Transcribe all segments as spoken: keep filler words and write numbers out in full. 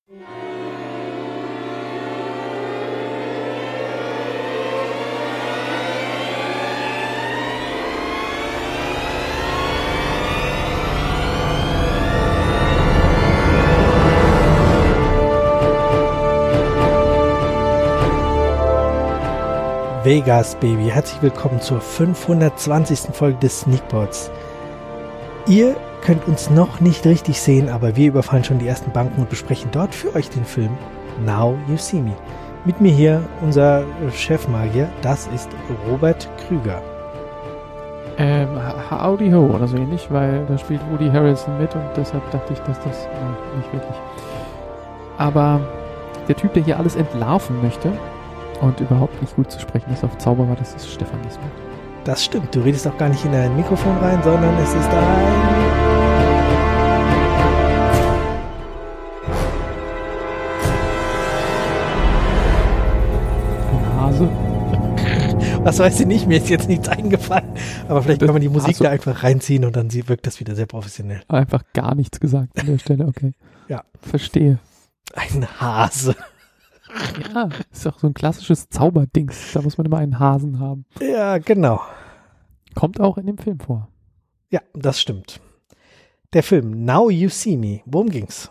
Vegas, Baby. Herzlich willkommen zur fünfhundertzwanzigsten Folge des Sneakpods. Ihr könnt uns noch nicht richtig sehen, aber wir überfallen schon die ersten Banken und besprechen dort für euch den Film Now You See Me. Mit mir hier unser Chefmagier, das ist Robert Krüger. Ähm, Howdy Ho oder so ähnlich, weil da spielt Woody Harrelson mit und deshalb dachte ich, dass das nein, nicht wirklich. Aber der Typ, der hier alles entlarven möchte und überhaupt nicht gut zu sprechen ist auf Zauberer, das ist Stefan Giesmann. Das stimmt, du redest auch gar nicht in ein Mikrofon rein, sondern es ist ein... Ein Hase. Was weiß ich nicht, mir ist jetzt nichts eingefallen. Aber vielleicht kann man die Musik da einfach reinziehen und dann wirkt das wieder sehr professionell. Einfach gar nichts gesagt an der Stelle, okay. Ja. Verstehe. Ein Hase. Ja, ist doch so ein klassisches Zauberdings. Da muss man immer einen Hasen haben. Ja, genau. Kommt auch in dem Film vor. Ja, das stimmt. Der Film Now You See Me. Worum ging's?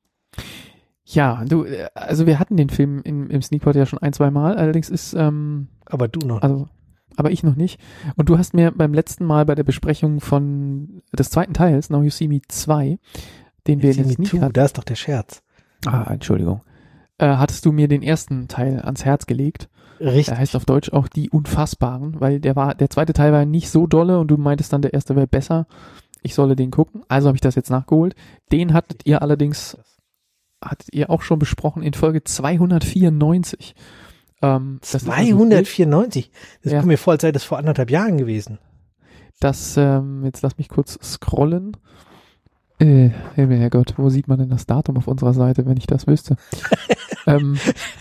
Ja, du, also wir hatten den Film im, im Sneakpot ja schon ein, zwei Mal. Allerdings ist, ähm, aber du noch. Also, aber ich noch nicht. Und du hast mir beim letzten Mal bei der Besprechung von des zweiten Teils, Now You See Me zwei, den wir jetzt nicht hatten. Da ist doch der Scherz. Ah, Entschuldigung. Äh, hattest du mir den ersten Teil ans Herz gelegt. Richtig. Der heißt auf Deutsch auch Die Unfassbaren, weil der war, der zweite Teil war nicht so dolle und du meintest dann, der erste wäre besser. Ich solle den gucken. Also habe ich das jetzt nachgeholt. Den hattet ihr allerdings, hattet ihr auch schon besprochen in Folge zweihundertvierundneunzig. Ähm, zweihundertvierundneunzig? Das ja. kommt mir vor, als sei das vor anderthalb Jahren gewesen. Das, ähm, jetzt lass mich kurz scrollen. Äh, Herrgott, wo sieht man denn das Datum auf unserer Seite, wenn ich das wüsste? ähm,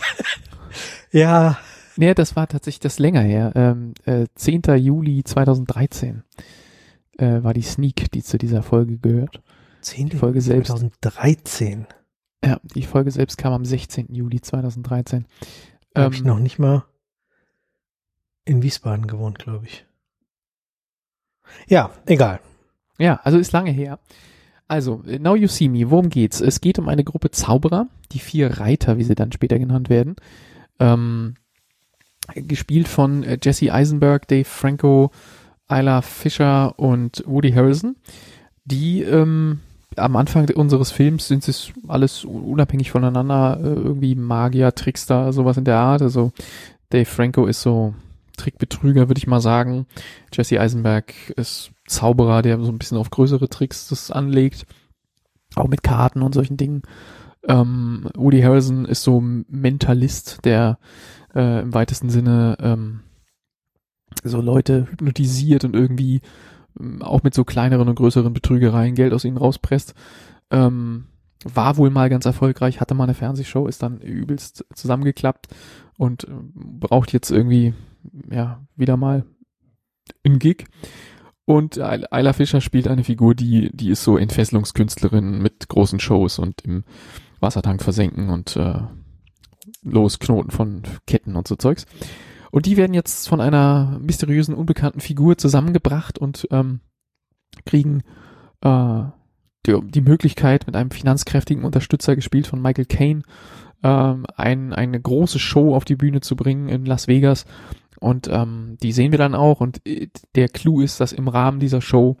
ja. Nee, das war tatsächlich das länger her. Ähm, äh, zehnter Juli zweitausenddreizehn äh, war die Sneak, die zu dieser Folge gehört. zehnter Die Folge selbst. zweitausenddreizehn. Ja, die Folge selbst kam am sechzehnten Juli zweitausenddreizehn. Da ähm, habe ich noch nicht mal in Wiesbaden gewohnt, glaube ich. Ja, egal. Ja, also ist lange her. Also, Now You See Me, worum geht's? Es geht um eine Gruppe Zauberer, die vier Reiter, wie sie dann später genannt werden, ähm, gespielt von äh, Jesse Eisenberg, Dave Franco, Isla Fisher und Woody Harrelson, die ähm, am Anfang unseres Films sind es alles unabhängig voneinander, äh, irgendwie Magier, Trickster, sowas in der Art. Also Dave Franco ist so Trickbetrüger, würde ich mal sagen. Jesse Eisenberg ist Zauberer, der so ein bisschen auf größere Tricks das anlegt, auch mit Karten und solchen Dingen. Ähm, Woody Harrelson ist so Mentalist, der äh, im weitesten Sinne ähm, so Leute hypnotisiert und irgendwie ähm, auch mit so kleineren und größeren Betrügereien Geld aus ihnen rauspresst. Ähm, war wohl mal ganz erfolgreich, hatte mal eine Fernsehshow, ist dann übelst zusammengeklappt und äh, braucht jetzt irgendwie ja wieder mal einen Gig. Und Isla Fisher spielt eine Figur, die die ist so Entfesselungskünstlerin mit großen Shows und im Wassertank versenken und äh, losknoten von Ketten und so Zeugs. Und die werden jetzt von einer mysteriösen, unbekannten Figur zusammengebracht und ähm, kriegen äh, die, die Möglichkeit, mit einem finanzkräftigen Unterstützer, gespielt von Michael Caine, ähm, ein, eine große Show auf die Bühne zu bringen in Las Vegas. Und ähm, die sehen wir dann auch. Und der Clou ist, dass im Rahmen dieser Show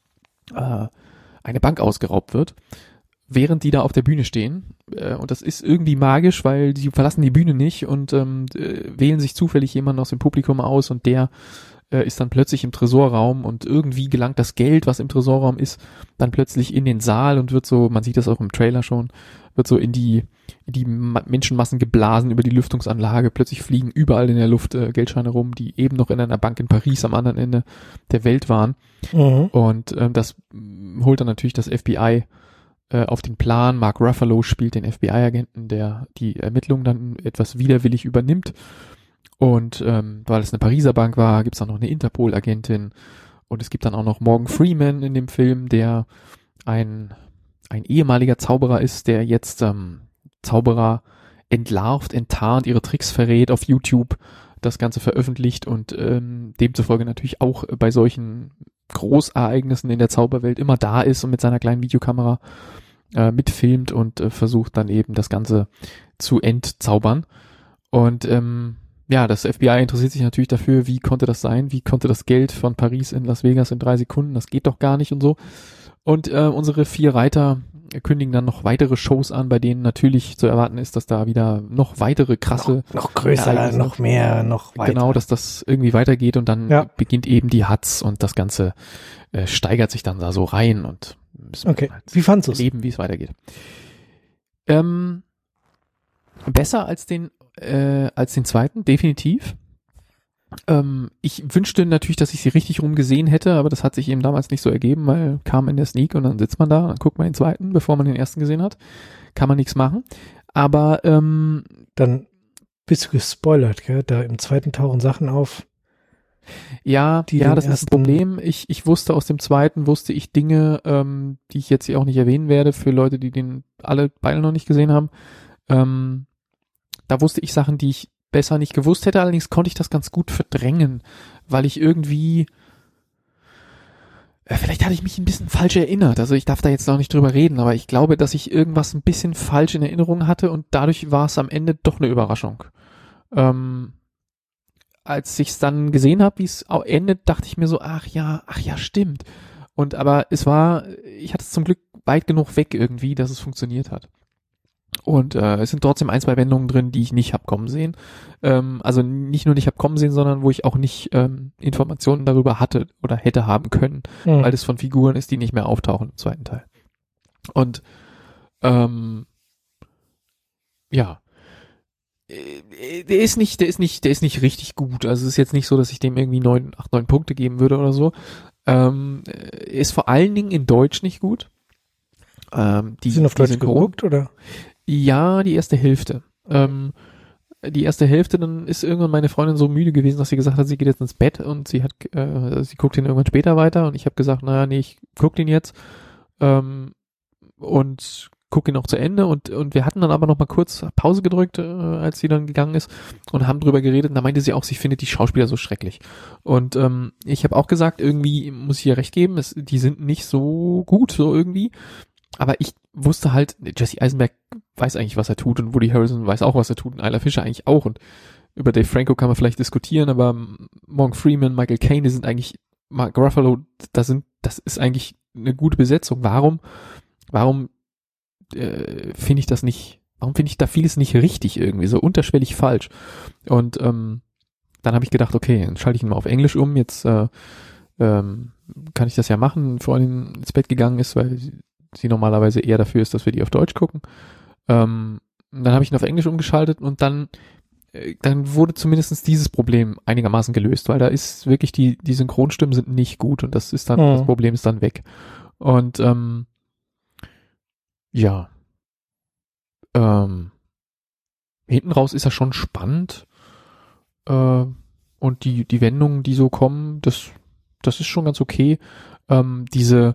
äh, eine Bank ausgeraubt wird, während die da auf der Bühne stehen. Äh, und das ist irgendwie magisch, weil die verlassen die Bühne nicht und ähm, äh, wählen sich zufällig jemanden aus dem Publikum aus und der äh, ist dann plötzlich im Tresorraum und irgendwie gelangt das Geld, was im Tresorraum ist, dann plötzlich in den Saal und wird so, man sieht das auch im Trailer schon, wird so in die in die Ma- Menschenmassen geblasen über die Lüftungsanlage. Plötzlich fliegen überall in der Luft äh, Geldscheine rum, die eben noch in einer Bank in Paris am anderen Ende der Welt waren. Mhm. Und ähm, das mh, holt dann natürlich das F B I äh, auf den Plan. Mark Ruffalo spielt den F B I-Agenten, der die Ermittlungen dann etwas widerwillig übernimmt. Und ähm, weil es eine Pariser Bank war, gibt es dann noch eine Interpol-Agentin. Und es gibt dann auch noch Morgan Freeman in dem Film, der ein ein ehemaliger Zauberer ist, der jetzt ähm, Zauberer entlarvt, enttarnt, ihre Tricks verrät, auf YouTube das Ganze veröffentlicht und ähm, demzufolge natürlich auch bei solchen Großereignissen in der Zauberwelt immer da ist und mit seiner kleinen Videokamera äh, mitfilmt und äh, versucht dann eben das Ganze zu entzaubern. Und ähm, ja, das F B I interessiert sich natürlich dafür, wie konnte das sein, wie konnte das Geld von Paris in Las Vegas in drei Sekunden, das geht doch gar nicht und so. Und äh, unsere vier Reiter kündigen dann noch weitere Shows an, bei denen natürlich zu erwarten ist, dass da wieder noch weitere krasse... Noch, noch größer, Ereignisse, noch mehr, noch weiter. Genau, dass das irgendwie weitergeht und dann ja. beginnt eben die Hatz und das Ganze äh, steigert sich dann da so rein und müssen okay. halt wie fandst du es? erleben, wie es weitergeht. Ähm, besser als den äh, als den zweiten, definitiv. Ähm, ich wünschte natürlich, dass ich sie richtig rum gesehen hätte, aber das hat sich eben damals nicht so ergeben, weil kam in der Sneak und dann sitzt man da und dann guckt man den zweiten, bevor man den ersten gesehen hat. Kann man nichts machen. Aber ähm, dann bist du gespoilert, gell? Da im zweiten tauchen Sachen auf. Ja, die ja, das ist ersten... ein Problem. Ich, ich wusste aus dem zweiten, wusste ich Dinge, ähm, die ich jetzt hier auch nicht erwähnen werde, für Leute, die den alle beide noch nicht gesehen haben. Ähm, da wusste ich Sachen, die ich besser nicht gewusst hätte, allerdings konnte ich das ganz gut verdrängen, weil ich irgendwie, äh, vielleicht hatte ich mich ein bisschen falsch erinnert, also ich darf da jetzt noch nicht drüber reden, aber ich glaube, dass ich irgendwas ein bisschen falsch in Erinnerung hatte und dadurch war es am Ende doch eine Überraschung. Ähm, als ich es dann gesehen habe, wie es endet, dachte ich mir so, ach ja, ach ja, stimmt. Und aber es war, ich hatte es zum Glück weit genug weg irgendwie, dass es funktioniert hat. Und äh, es sind trotzdem ein, zwei Wendungen drin, die ich nicht hab kommen sehen. Ähm, also nicht nur nicht hab kommen sehen, sondern wo ich auch nicht ähm, Informationen darüber hatte oder hätte haben können, mhm. weil es von Figuren ist, die nicht mehr auftauchen im zweiten Teil. Und ähm, ja, der ist nicht, der ist nicht, der ist nicht richtig gut. Also es ist jetzt nicht so, dass ich dem irgendwie neun, acht, neun Punkte geben würde oder so. Ähm, ist vor allen Dingen in Deutsch nicht gut. Ähm, die, sind auf Deutsch Synchron, geguckt, oder? Ja, die erste Hälfte. Ähm, die erste Hälfte, dann ist irgendwann meine Freundin so müde gewesen, dass sie gesagt hat, sie geht jetzt ins Bett und sie hat, äh, sie guckt ihn irgendwann später weiter und ich habe gesagt, naja, nee, ich guck den jetzt ähm, und guck ihn auch zu Ende und und wir hatten dann aber noch mal kurz Pause gedrückt, äh, als sie dann gegangen ist und haben drüber geredet und da meinte sie auch, sie findet die Schauspieler so schrecklich. Und ähm, ich habe auch gesagt, irgendwie muss ich ihr recht geben, es, die sind nicht so gut, so irgendwie. Aber ich wusste halt, Jesse Eisenberg weiß eigentlich, was er tut und Woody Harrelson weiß auch, was er tut und Isla Fisher eigentlich auch und über Dave Franco kann man vielleicht diskutieren, aber Morgan Freeman, Michael Caine, die sind eigentlich, Mark Ruffalo, das sind, das ist eigentlich eine gute Besetzung. Warum, warum äh, finde ich das nicht, warum finde ich da vieles nicht richtig irgendwie, so unterschwellig falsch? Und ähm, dann habe ich gedacht, okay, dann schalte ich ihn mal auf Englisch um, jetzt äh, ähm, kann ich das ja machen, bevor er ins Bett gegangen ist, weil sie, sie normalerweise eher dafür ist, dass wir die auf Deutsch gucken. Ähm, dann habe ich ihn auf Englisch umgeschaltet und dann äh, dann wurde zumindest dieses Problem einigermaßen gelöst, weil da ist wirklich die die Synchronstimmen sind nicht gut und das ist dann, mhm. das Problem ist dann weg. Und ähm, ja, ähm, hinten raus ist er schon spannend äh, und die die Wendungen, die so kommen, das das ist schon ganz okay. Ähm, diese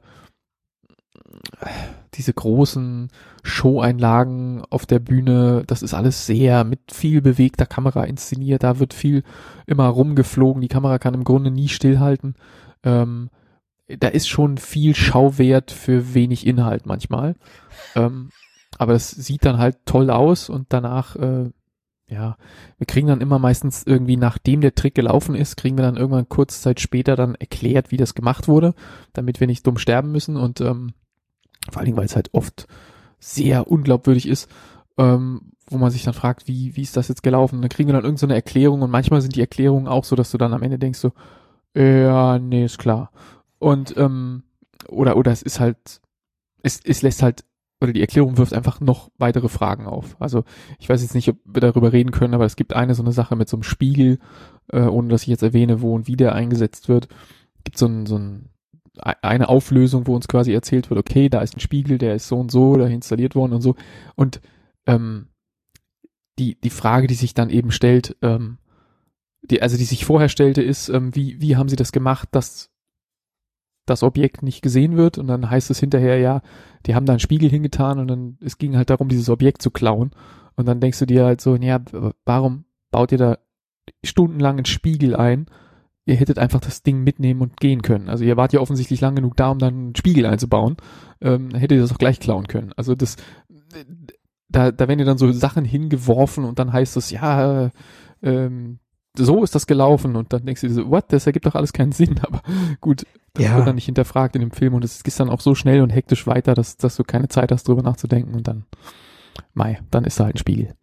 diese großen Show-Einlagen auf der Bühne, das ist alles sehr mit viel bewegter Kamera inszeniert, da wird viel immer rumgeflogen, die Kamera kann im Grunde nie stillhalten. Ähm, da ist schon viel Schauwert für wenig Inhalt manchmal. Ähm, aber das sieht dann halt toll aus und danach, äh, ja, wir kriegen dann immer meistens irgendwie, nachdem der Trick gelaufen ist, kriegen wir dann irgendwann kurze Zeit später dann erklärt, wie das gemacht wurde, damit wir nicht dumm sterben müssen und ähm, vor allen Dingen, weil es halt oft sehr unglaubwürdig ist, ähm, wo man sich dann fragt, wie wie ist das jetzt gelaufen? Und dann kriegen wir dann irgendeine so Erklärung und manchmal sind die Erklärungen auch so, dass du dann am Ende denkst so, ja, nee, ist klar. Und ähm, oder oder es ist halt, es es lässt halt, oder die Erklärung wirft einfach noch weitere Fragen auf. Also ich weiß jetzt nicht, ob wir darüber reden können, aber es gibt eine so eine Sache mit so einem Spiegel, äh, ohne dass ich jetzt erwähne, wo und wie der eingesetzt wird. Gibt so ein so ein eine Auflösung, wo uns quasi erzählt wird, okay, da ist ein Spiegel, der ist so und so, da installiert worden und so. Und ähm, die die Frage, die sich dann eben stellt, ähm, die also die sich vorher stellte, ist, ähm, wie wie haben sie das gemacht, dass das Objekt nicht gesehen wird und dann heißt es hinterher, ja, die haben da einen Spiegel hingetan und dann, es ging halt darum, dieses Objekt zu klauen und dann denkst du dir halt so, ja, warum baut ihr da stundenlang einen Spiegel ein? Ihr hättet einfach das Ding mitnehmen und gehen können. Also ihr wart ja offensichtlich lang genug da, um dann einen Spiegel einzubauen. Ähm, hättet ihr das auch gleich klauen können. Also das, da, da werden dir dann so Sachen hingeworfen und dann heißt es, ja, ähm, so ist das gelaufen und dann denkst du dir so, what, das ergibt doch alles keinen Sinn, aber gut, das Ja. wird dann nicht hinterfragt in dem Film und es geht dann auch so schnell und hektisch weiter, dass, dass du keine Zeit hast, drüber nachzudenken und dann, mei, dann ist da halt ein Spiegel.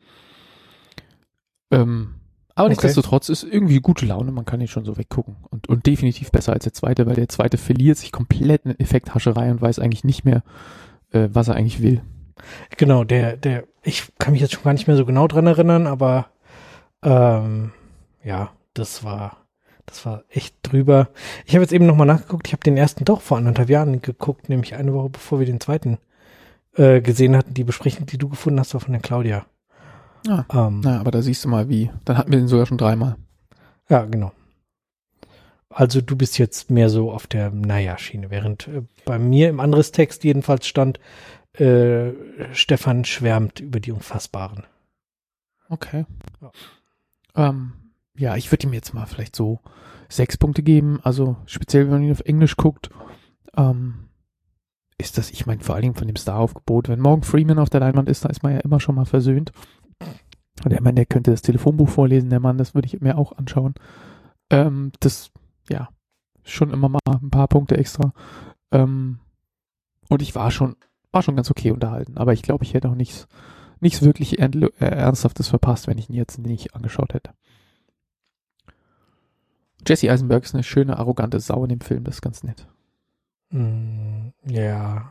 Ähm, aber Okay. nichtsdestotrotz ist irgendwie gute Laune, man kann ihn schon so weggucken und, und definitiv besser als der zweite, weil der zweite verliert sich komplett in Effekthascherei und weiß eigentlich nicht mehr, äh, was er eigentlich will. Genau, der, der, ich kann mich jetzt schon gar nicht mehr so genau dran erinnern, aber ähm, ja, das war, das war echt drüber. Ich habe jetzt eben nochmal nachgeguckt, ich habe den ersten doch vor anderthalb Jahren geguckt, nämlich eine Woche bevor wir den zweiten äh, gesehen hatten. Die Besprechung, die du gefunden hast, war von der Claudia. Ah, Ähm, na, aber da siehst du mal wie, dann hatten wir den sogar schon dreimal. Ja, genau. Also du bist jetzt mehr so auf der Naja-Schiene, während äh, bei mir im anderes Text jedenfalls stand, äh, Stefan schwärmt über die Unfassbaren. Okay. Ja. Ähm, ja, ich würde ihm jetzt mal vielleicht so sechs Punkte geben. Also speziell, wenn man ihn auf Englisch guckt, ähm, ist das, ich meine, vor allen Dingen von dem Star-Aufgebot, wenn Morgan Freeman auf der Leinwand ist, da ist man ja immer schon mal versöhnt. Und der Mann, der könnte das Telefonbuch vorlesen, der Mann, das würde ich mir auch anschauen. Ähm, das, ja, schon immer mal ein paar Punkte extra. Ähm, und ich war schon, war schon ganz okay unterhalten, aber ich glaube, ich hätte auch nichts, nichts wirklich ernst, äh, Ernsthaftes verpasst, wenn ich ihn jetzt nicht angeschaut hätte. Jesse Eisenberg ist eine schöne, arrogante Sau in dem Film, das ist ganz nett. Mm, ja.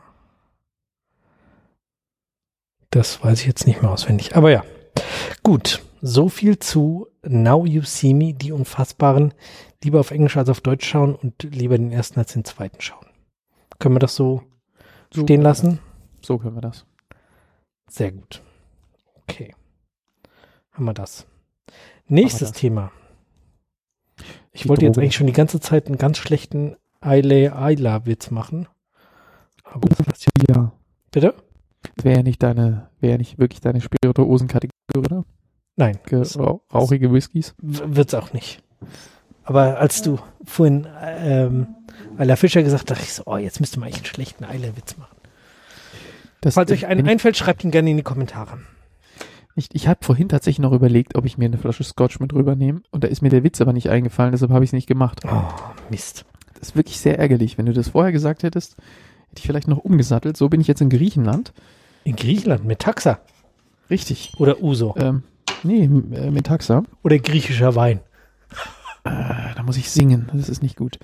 Das weiß ich jetzt nicht mehr auswendig. Aber ja. Gut. So viel zu Now You See Me, die Unfassbaren. Lieber auf Englisch als auf Deutsch schauen und lieber den ersten als den zweiten schauen. Können wir das so, So stehen lassen? So können wir das. Sehr gut. Okay. Haben wir das. Nächstes das. Thema. Ich Die wollte jetzt Droge. eigentlich schon die ganze Zeit einen ganz schlechten Eile-Eila-Witz machen. Aber das passt ja. Ja. Bitte? Wäre ja nicht deine, wäre ja nicht wirklich deine Spirituosen-Kategorie, oder? Nein. Ge- rau- Rauchige Whiskys. W- Wird's auch nicht. Aber als du vorhin ähm, Eila Fischer gesagt hast, dachte ich so, oh, jetzt müsste man eigentlich einen schlechten Eila-Witz machen. Das, Falls euch einen wenn ich, einfällt, schreibt ihn gerne in die Kommentare. ich ich habe vorhin tatsächlich noch überlegt, ob ich mir eine Flasche Scotch mit rübernehme. Und da ist mir der Witz aber nicht eingefallen, deshalb habe ich es nicht gemacht. Oh, Mist. Das ist wirklich sehr ärgerlich. Wenn du das vorher gesagt hättest, hätte ich vielleicht noch umgesattelt. So bin ich jetzt in Griechenland. In Griechenland mit Taxa Richtig. oder Uso Ähm, nee, m- äh, mit Taxa. oder griechischer Wein. Äh, da muss ich singen. Das ist nicht gut.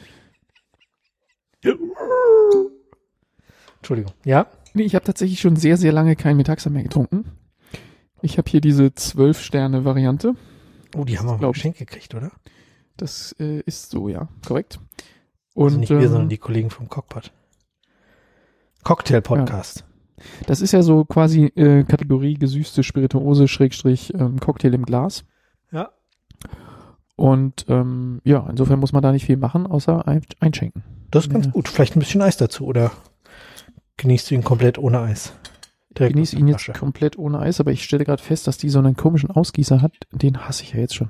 Entschuldigung. Ja? Nee, ich habe tatsächlich schon sehr, sehr lange kein Metaxa mehr getrunken. Ich habe hier diese zwölf-Sterne-Variante. Oh, die haben wir mal glaub ich. geschenkt gekriegt, oder? Das äh, ist so, ja. Korrekt. Also Und nicht wir, ähm, sondern die Kollegen vom Cockpot. Cocktail-Podcast. das ist ja so quasi äh, Kategorie gesüßte Spirituose Schrägstrich ähm, Cocktail im Glas. Ja. Und ähm, ja, insofern muss man da nicht viel machen, außer ein einschenken. Das ist ganz Ja. gut. Vielleicht ein bisschen Eis dazu, oder genießt du ihn komplett ohne Eis? Ich Direkt genieße aus ihn der jetzt Flasche. komplett ohne Eis, aber ich stelle gerade fest, dass die so einen komischen Ausgießer hat. Den hasse ich ja jetzt schon.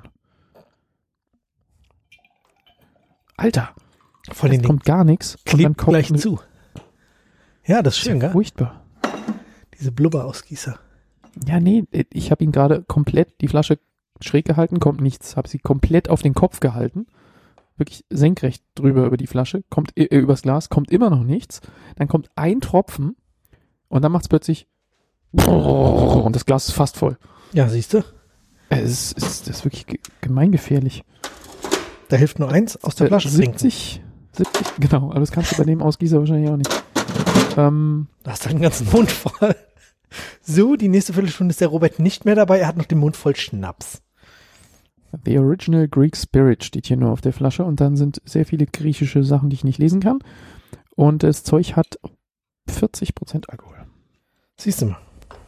Alter, Vor es den Dingen kommt gar nichts. und dann klebt kommt gleich eine- zu. Ja, das ist Das ist schön, ja gell? furchtbar. Diese Blubberausgießer. Ja, nee, ich habe ihn gerade komplett, die Flasche schräg gehalten, kommt nichts. Habe sie komplett auf den Kopf gehalten. Wirklich senkrecht drüber über die Flasche, kommt äh, übers Glas, kommt immer noch nichts. Dann kommt ein Tropfen und dann macht es plötzlich und das Glas ist fast voll. Ja, siehst du? Es ist, es ist, das ist wirklich ge- gemeingefährlich. Da hilft nur eins, aus der Äh, Flasche trinken. siebzig, siebzig, genau, aber das kannst du bei dem Ausgießer wahrscheinlich auch nicht. Ähm, Du hast deinen ganzen Mund voll. So, die nächste Viertelstunde ist der Robert nicht mehr dabei. Er hat noch den Mund voll Schnaps. The Original Greek Spirit steht hier nur auf der Flasche und dann sind sehr viele griechische Sachen, die ich nicht lesen kann. Und das Zeug hat vierzig Prozent Alkohol. Siehst du mal.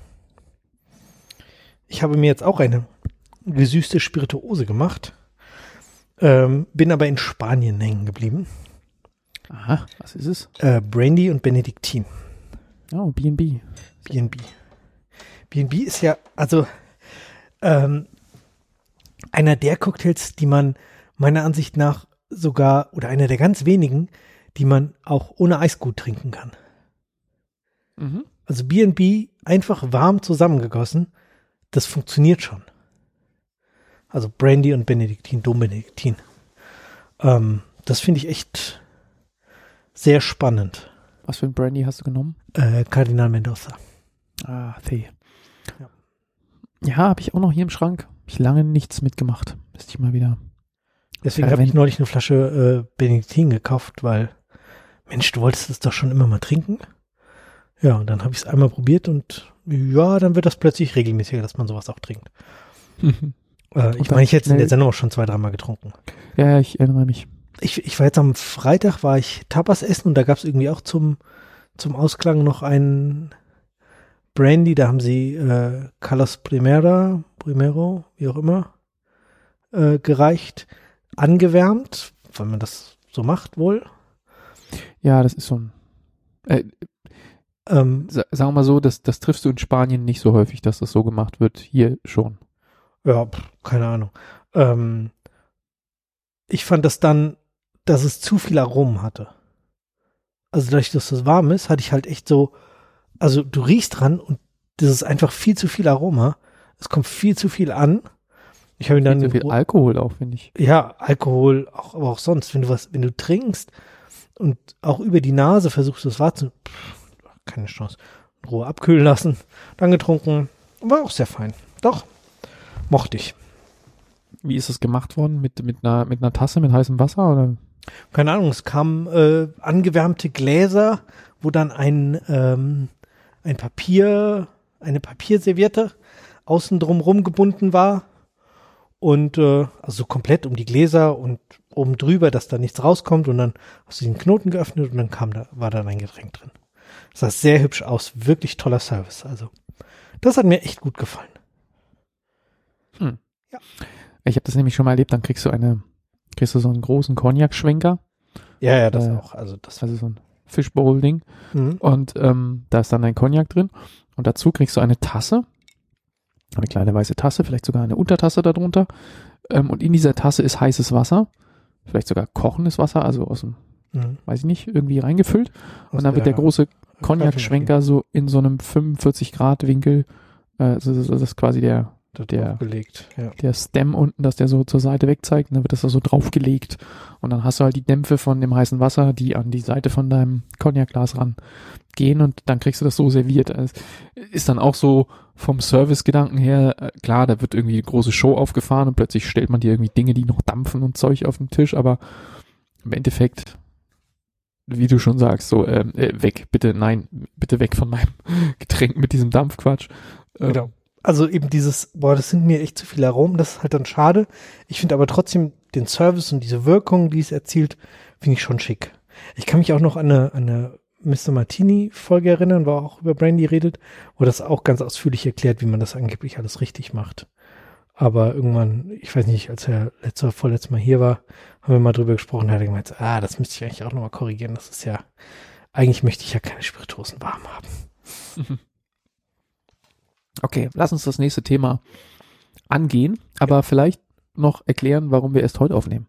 Ich habe mir jetzt auch eine gesüßte Spirituose gemacht. Ähm, bin aber in Spanien hängen geblieben. Aha, was ist es? Äh, Brandy und Benediktin. Oh, B and B. B and B. B and B ist ja, also ähm, einer der Cocktails, die man meiner Ansicht nach sogar, oder einer der ganz wenigen, die man auch ohne Eis gut trinken kann. Mhm. Also B and B einfach warm zusammengegossen, das funktioniert schon. Also Brandy und Benediktin, Dom Benediktin. Ähm, das finde ich echt sehr spannend. Was für ein Brandy hast du genommen? Äh, Kardinal Mendoza. Ah, Tee. Ja, ja habe ich auch noch hier im Schrank. Hab ich lange nichts mitgemacht. Müsste ich mal wieder. Deswegen habe ich neulich eine Flasche äh, Benediktin gekauft, weil, Mensch, du wolltest es doch schon immer mal trinken. Ja, und dann habe ich es einmal probiert und ja, dann wird das plötzlich regelmäßiger, dass man sowas auch trinkt. äh, ich meine, ich hätte es in der Sendung auch schon zwei, dreimal getrunken. Ja, ich erinnere mich. Ich, ich war jetzt am Freitag, war ich Tapas essen und da gab es irgendwie auch zum, zum Ausklang noch einen Brandy, da haben sie äh, Carlos Primera, Primero, wie auch immer, äh, gereicht, angewärmt, weil man das so macht wohl. Ja, das ist so ein, äh, ähm, sagen wir mal so, das, das triffst du in Spanien nicht so häufig, dass das so gemacht wird, hier schon. Ja, pff, keine Ahnung. Ähm, ich fand das dann, dass es zu viel Aromen hatte. Also dadurch, dass das warm ist, hatte ich halt echt so, also du riechst dran und das ist einfach viel zu viel Aroma. Es kommt viel zu viel an. Ich habe ihn dann viel zu viel Alkohol auch, finde ich. Ja, Alkohol, auch, aber auch sonst, wenn du was, wenn du trinkst und auch über die Nase versuchst, das wahrzunehmen, keine Chance. In Ruhe abkühlen lassen, dann getrunken, war auch sehr fein. Doch, mochte ich. Wie ist das gemacht worden? Mit, mit einer, mit einer Tasse mit heißem Wasser oder? Keine Ahnung, es kamen äh, angewärmte Gläser, wo dann ein, ähm, ein Papier, eine Papierserviette außen drumrum gebunden war und äh, also komplett um die Gläser und oben drüber, dass da nichts rauskommt und dann hast du den Knoten geöffnet und dann kam da, war da ein Getränk drin. Das sah sehr hübsch aus, wirklich toller Service. Also das hat mir echt gut gefallen. Hm. Ja. Ich habe das nämlich schon mal erlebt, dann kriegst du eine, kriegst du so einen großen Cognac-Schwenker. Ja, ja, das äh, auch. Also das also so ein Fishbowl-Ding. Mhm. Und ähm, da ist dann ein Cognac drin. Und dazu kriegst du eine Tasse, eine kleine weiße Tasse, vielleicht sogar eine Untertasse darunter. Ähm, und in dieser Tasse ist heißes Wasser, vielleicht sogar kochendes Wasser, also aus dem, mhm. weiß ich nicht, irgendwie reingefüllt. Aus und dann wird der große Cognac-Schwenker so in so einem fünfundvierzig Grad Winkel, äh, also das ist quasi der Der, gelegt, ja. der Stem unten, dass der so zur Seite wegzeigt, und dann wird das da so draufgelegt und dann hast du halt die Dämpfe von dem heißen Wasser, die an die Seite von deinem Cognac-Glas rangehen und dann kriegst du das so serviert. Also ist dann auch so vom Service-Gedanken her, äh, klar, da wird irgendwie eine große Show aufgefahren und plötzlich stellt man dir irgendwie Dinge, die noch dampfen und Zeug auf den Tisch, aber im Endeffekt, wie du schon sagst, so ähm, äh, weg, bitte, nein, bitte weg von meinem Getränk mit diesem Dampfquatsch. Ähm, genau. Also eben dieses, boah, das sind mir echt zu viele Aromen, das ist halt dann schade. Ich finde aber trotzdem den Service und diese Wirkung, die es erzielt, finde ich schon schick. Ich kann mich auch noch an eine, an eine Mister Martini-Folge erinnern, wo auch über Brandy redet, wo das auch ganz ausführlich erklärt, wie man das angeblich alles richtig macht. Aber irgendwann, ich weiß nicht, als er letztes, vorletztes Mal hier war, haben wir mal drüber gesprochen, da hat er gemeint, ah, das müsste ich eigentlich auch nochmal korrigieren. Das ist ja, eigentlich möchte ich ja keine Spirituosen warm haben. Mhm. Okay, lass uns das nächste Thema angehen, aber ja. vielleicht noch erklären, warum wir erst heute aufnehmen.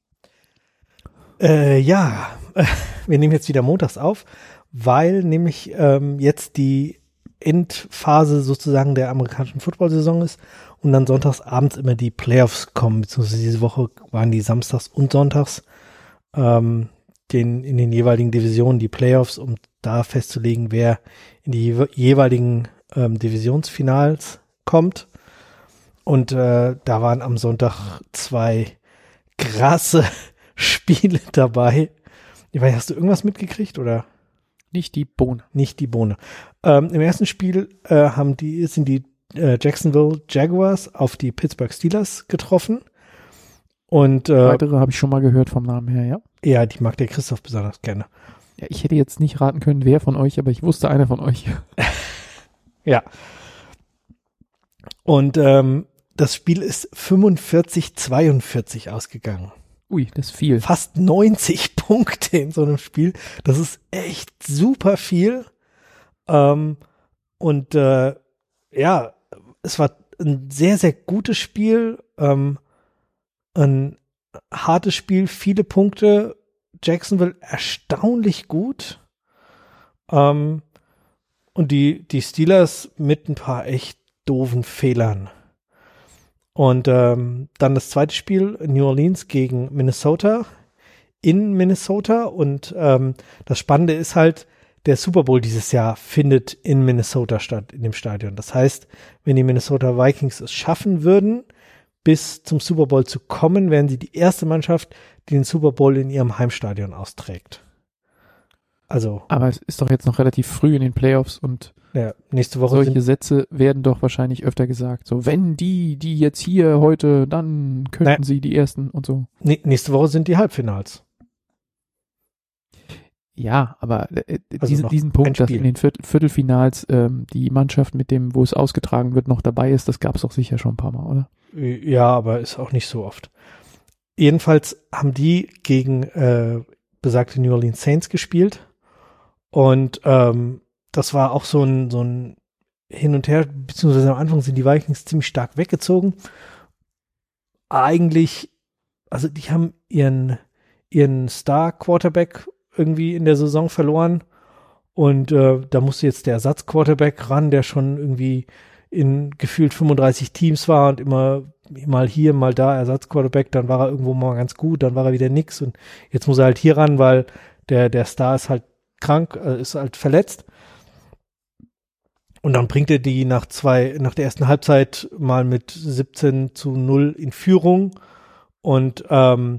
Äh, ja, wir nehmen jetzt wieder montags auf, weil nämlich ähm, jetzt die Endphase sozusagen der amerikanischen Football-Saison ist und dann sonntags abends immer die Playoffs kommen, beziehungsweise diese Woche waren die samstags und sonntags ähm, den, in den jeweiligen Divisionen die Playoffs, um da festzulegen, wer in die jeweiligen ähm, Divisionsfinals kommt. Und äh, da waren am Sonntag zwei krasse Spiele dabei. Ich weiß, hast du irgendwas mitgekriegt oder? Nicht die Bohne. Nicht die Bohne. Ähm, im ersten Spiel äh, haben die, sind die äh, Jacksonville Jaguars auf die Pittsburgh Steelers getroffen. Und äh, weitere habe ich schon mal gehört vom Namen her, ja. Ja, die mag der Christoph besonders gerne. Ja, ich hätte jetzt nicht raten können, wer von euch, aber ich wusste, einer von euch. Ja. Und ähm, das Spiel ist fünfundvierzig zweiundvierzig ausgegangen. Ui, das ist viel. Fast neunzig Punkte in so einem Spiel. Das ist echt super viel. Ähm, und äh, ja, es war ein sehr, sehr gutes Spiel. Ähm, ein hartes Spiel, viele Punkte. Jacksonville erstaunlich gut. Ähm, und die, die Steelers mit ein paar echt doofen Fehlern. Und ähm, dann das zweite Spiel, New Orleans gegen Minnesota, in Minnesota. Und ähm, das Spannende ist halt, der Super Bowl dieses Jahr findet in Minnesota statt, in dem Stadion. Das heißt, wenn die Minnesota Vikings es schaffen würden, bis zum Super Bowl zu kommen, wären sie die erste Mannschaft, die den Super Bowl in ihrem Heimstadion austrägt. Also. Aber es ist doch jetzt noch relativ früh in den Playoffs und ja, nächste Woche solche Sätze werden doch wahrscheinlich öfter gesagt. So, wenn die, die jetzt hier heute, dann könnten naja. sie die Ersten und so. Nee, nächste Woche sind die Halbfinals. Ja, aber äh, also diesen, diesen Punkt, dass in den Viertel, Viertelfinals ähm, die Mannschaft mit dem, wo es ausgetragen wird, noch dabei ist, das gab es doch sicher schon ein paar Mal, oder? Ja, aber ist auch nicht so oft. Jedenfalls haben die gegen äh, besagte New Orleans Saints gespielt und ähm, das war auch so ein, so ein Hin und Her, beziehungsweise am Anfang sind die Vikings ziemlich stark weggezogen. Eigentlich, also die haben ihren, ihren Star-Quarterback irgendwie in der Saison verloren und äh, da musste jetzt der Ersatz-Quarterback ran, der schon irgendwie in gefühlt fünfunddreißig Teams war und immer mal hier, mal da Ersatz-Quarterback, dann war er irgendwo mal ganz gut, dann war er wieder nix und jetzt muss er halt hier ran, weil der, der Star ist halt krank, äh, ist halt verletzt. Und dann bringt er die nach zwei, nach der ersten Halbzeit mal mit siebzehn zu null in Führung und ähm,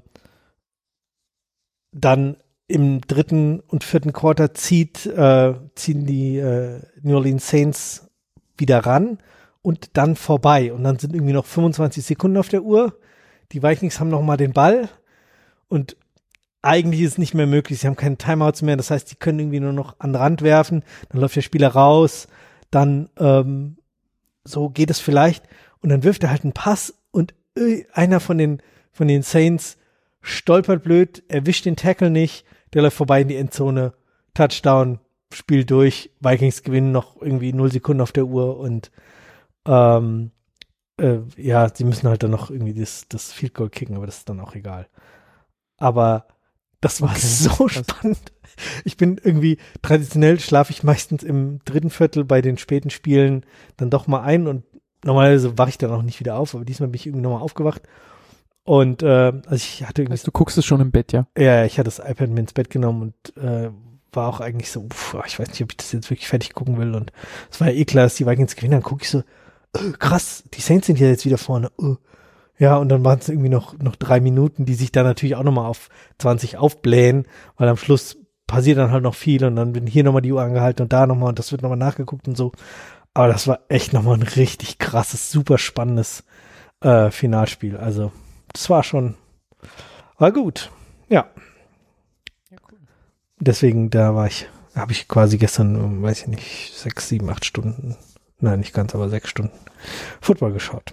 dann im dritten und vierten Quarter zieht, äh, ziehen die äh, New Orleans Saints wieder ran und dann vorbei. Und dann sind irgendwie noch fünfundzwanzig Sekunden auf der Uhr. Die Vikings haben noch mal den Ball und eigentlich ist es nicht mehr möglich. Sie haben keine Timeouts mehr. Das heißt, die können irgendwie nur noch an den Rand werfen. Dann läuft der Spieler raus. Dann ähm, so geht es vielleicht. Und dann wirft er halt einen Pass und äh, einer von den von den Saints stolpert blöd, erwischt den Tackle nicht. Der läuft vorbei in die Endzone. Touchdown, Spiel durch. Vikings gewinnen noch irgendwie null Sekunden auf der Uhr und ähm, äh, ja, sie müssen halt dann noch irgendwie das, das Field Goal kicken, aber das ist dann auch egal. Aber das war okay, so spannend. Ich bin irgendwie, traditionell schlafe ich meistens im dritten Viertel bei den späten Spielen dann doch mal ein und normalerweise wache ich dann auch nicht wieder auf, aber diesmal bin ich irgendwie nochmal aufgewacht. Und äh, also ich hatte irgendwie. Also du guckst es schon im Bett, ja? Ja, ich hatte das iPad mir ins Bett genommen und äh, war auch eigentlich so, pff, ich weiß nicht, ob ich das jetzt wirklich fertig gucken will. Und es war ja eh klar, dass die Vikings gewinnen. Dann gucke ich so, oh, krass, die Saints sind ja jetzt wieder vorne. Oh. Ja, und dann waren es irgendwie noch noch drei Minuten, die sich da natürlich auch nochmal auf zwanzig aufblähen, weil am Schluss passiert dann halt noch viel und dann wird hier nochmal die Uhr angehalten und da nochmal und das wird nochmal nachgeguckt und so. Aber das war echt nochmal ein richtig krasses, super spannendes äh, Finalspiel. Also das war schon, war gut. Ja. Ja, cool. Deswegen, da war ich, habe ich quasi gestern, weiß ich nicht, sechs, sieben, acht Stunden, nein, nicht ganz, aber sechs Stunden Football geschaut.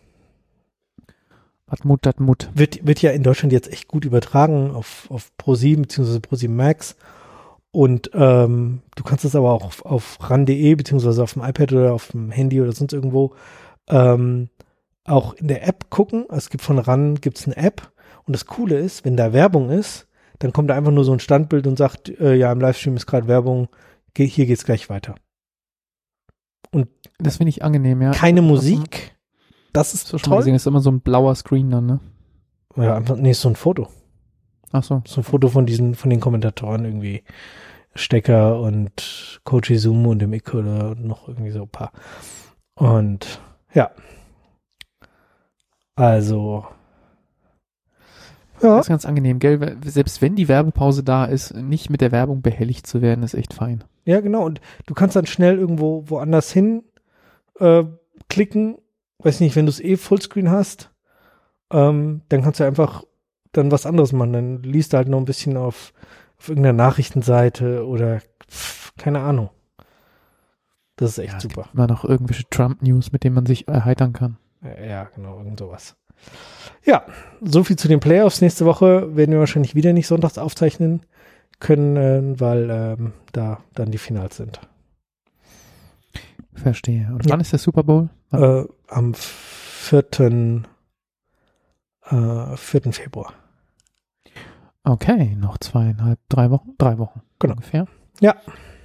Hat Mut, hat Mut. Wird, wird ja in Deutschland jetzt echt gut übertragen auf, auf ProSieben bzw. ProSieben Max. Und ähm, du kannst es aber auch auf, auf ran punkt de beziehungsweise auf dem iPad oder auf dem Handy oder sonst irgendwo ähm, auch in der App gucken. Es gibt von RAN gibt's eine App. Und das Coole ist, wenn da Werbung ist, dann kommt da einfach nur so ein Standbild und sagt, äh, ja, im Livestream ist gerade Werbung, Ge- hier geht's gleich weiter. Und das finde ich angenehm, ja. Keine Musik. Das ist so toll. Gesehen, ist immer so ein blauer Screen dann, ne? Ja, einfach, nee, ist so ein Foto. Ach so. So ein Foto von diesen, von den Kommentatoren irgendwie. Stecker und Coach Zoom und dem Ikula und noch irgendwie so ein paar. Und ja. Also. Ja. Das ist ganz angenehm, gell? Selbst wenn die Werbepause da ist, nicht mit der Werbung behelligt zu werden, ist echt fein. Ja, genau. Und du kannst dann schnell irgendwo woanders hin äh, klicken. Weiß nicht, wenn du es eh Fullscreen hast, ähm, dann kannst du einfach dann was anderes machen. Dann liest du halt noch ein bisschen auf, auf irgendeiner Nachrichtenseite oder pff, keine Ahnung. Das ist echt ja, super. Es gibt immer noch irgendwelche Trump-News, mit denen man sich erheitern kann. Ja, ja, genau, irgend sowas. Ja, so viel zu den Playoffs. Nächste Woche werden wir wahrscheinlich wieder nicht sonntags aufzeichnen können, äh, weil ähm, da dann die Finals sind. Verstehe. Und Ja. wann ist der Super Bowl? Äh, am vierten Äh, vierten Februar. Okay, noch zweieinhalb, drei Wochen? Drei Wochen. Genau. Ungefähr. Ja.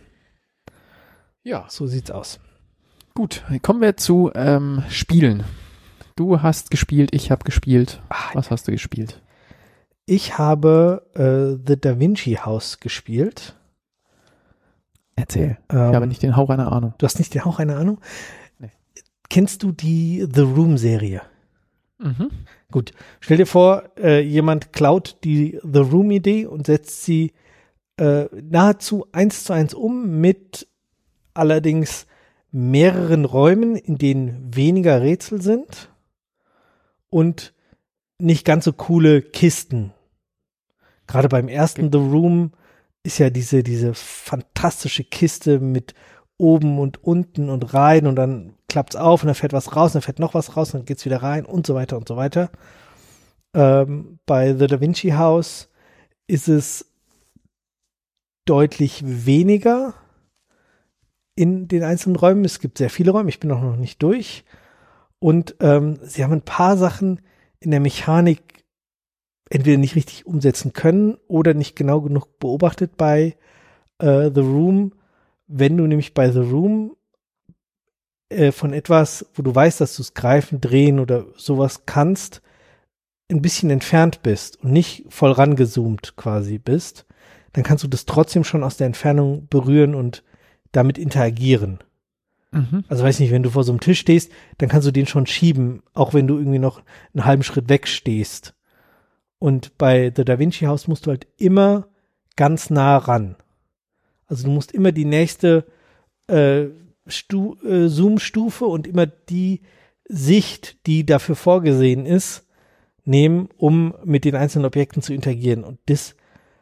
Ja. So sieht's aus. Gut, kommen wir zu ähm, Spielen. Du hast gespielt, ich habe gespielt. Ah, Was hast du gespielt? Ich habe äh, The Da Vinci House gespielt. Erzähl. Ähm, ich habe nicht den Hauch einer Ahnung. Du hast nicht den Hauch einer Ahnung? Nee. Kennst du die The Room-Serie? Mhm. Gut. Stell dir vor, äh, jemand klaut die The Room-Idee und setzt sie äh, nahezu eins zu eins um mit allerdings mehreren Räumen, in denen weniger Rätsel sind und nicht ganz so coole Kisten. Gerade beim ersten Okay. The Room ist ja diese, diese fantastische Kiste mit oben und unten und rein und dann klappt's auf und dann fährt was raus, und dann fährt noch was raus und dann geht's wieder rein und so weiter und so weiter. Ähm, bei The Da Vinci House ist es deutlich weniger in den einzelnen Räumen. Es gibt sehr viele Räume, ich bin auch noch nicht durch. Und ähm, sie haben ein paar Sachen in der Mechanik entweder nicht richtig umsetzen können oder nicht genau genug beobachtet bei äh, The Room. Wenn du nämlich bei The Room äh, von etwas, wo du weißt, dass du es greifen, drehen oder sowas kannst, ein bisschen entfernt bist und nicht voll rangezoomt quasi bist, dann kannst du das trotzdem schon aus der Entfernung berühren und damit interagieren. Mhm. Also weiß nicht, wenn du vor so einem Tisch stehst, dann kannst du den schon schieben, auch wenn du irgendwie noch einen halben Schritt weg stehst. Und bei The Da Vinci House musst du halt immer ganz nah ran. Also du musst immer die nächste äh, Stu- äh, Zoom-Stufe und immer die Sicht, die dafür vorgesehen ist, nehmen, um mit den einzelnen Objekten zu interagieren. Und das,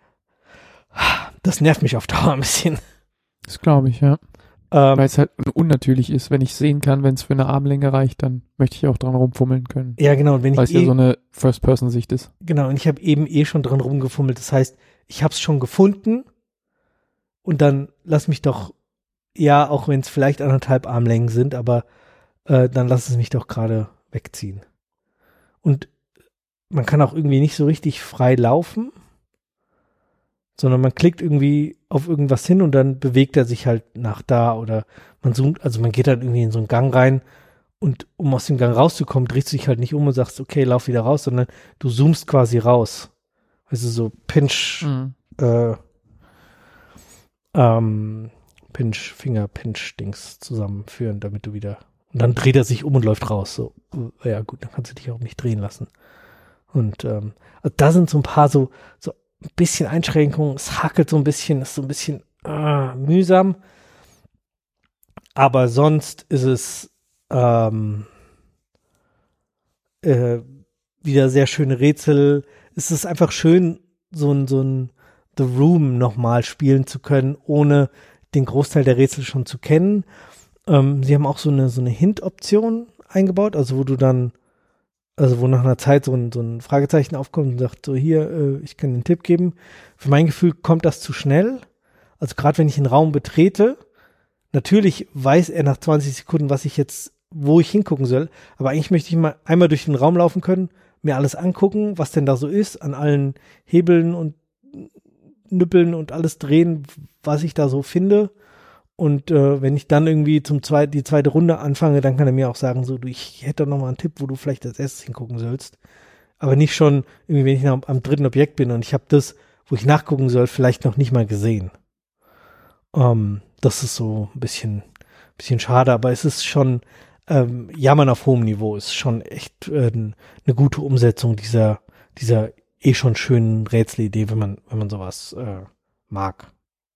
das nervt mich auf Dauer ein bisschen. Das glaube ich, ja. Ähm, Weil es halt unnatürlich ist, wenn ich sehen kann, wenn es für eine Armlänge reicht, dann möchte ich auch dran rumfummeln können. ja, genau. Und wenn Weil ich es ja eh, so eine First-Person-Sicht ist. genau, und ich habe eben eh schon dran rumgefummelt. Das heißt, ich habe es schon gefunden und dann lass mich doch, ja, auch wenn es vielleicht anderthalb Armlängen sind, aber äh, dann lass es mich doch gerade wegziehen. Und man kann auch irgendwie nicht so richtig frei laufen, sondern man klickt irgendwie auf irgendwas hin und dann bewegt er sich halt nach da oder man zoomt, also man geht dann irgendwie in so einen Gang rein und um aus dem Gang rauszukommen, drehst du dich halt nicht um und sagst, okay, lauf wieder raus, sondern du zoomst quasi raus. Also so Pinch, Mhm. äh, ähm, Pinch, Finger, Pinch-Dings zusammenführen, damit du wieder, und dann dreht er sich um und läuft raus. So, ja gut, dann kannst du dich auch nicht drehen lassen. Und ähm, also da sind so ein paar so, so ein bisschen Einschränkungen, es hakelt so ein bisschen, ist so ein bisschen äh, mühsam. Aber sonst ist es ähm, äh, wieder sehr schöne Rätsel. Es ist einfach schön, so ein, so ein The Room nochmal spielen zu können, ohne den Großteil der Rätsel schon zu kennen. Ähm, sie haben auch so eine, so eine Hint-Option eingebaut, also wo du dann Also wo nach einer Zeit so ein, so ein Fragezeichen aufkommt und sagt, so hier, äh, ich kann den Tipp geben. Für mein Gefühl kommt das zu schnell. Also gerade wenn ich einen Raum betrete, natürlich weiß er nach zwanzig Sekunden, was ich jetzt, wo ich hingucken soll. Aber eigentlich möchte ich mal einmal durch den Raum laufen können, mir alles angucken, was denn da so ist, an allen Hebeln und Nüppeln und alles drehen, was ich da so finde. Und äh, wenn ich dann irgendwie zum zweit, die zweite Runde anfange, dann kann er mir auch sagen, so, du, ich hätte noch mal einen Tipp, wo du vielleicht als erstes hingucken sollst. Aber nicht schon, irgendwie, wenn ich noch am dritten Objekt bin und ich habe das, wo ich nachgucken soll, vielleicht noch nicht mal gesehen. Ähm, das ist so ein bisschen, bisschen schade, aber es ist schon, ähm, Jammern auf hohem Niveau, ist schon echt äh, eine gute Umsetzung dieser, dieser eh schon schönen Rätselidee, wenn man, wenn man sowas äh, mag.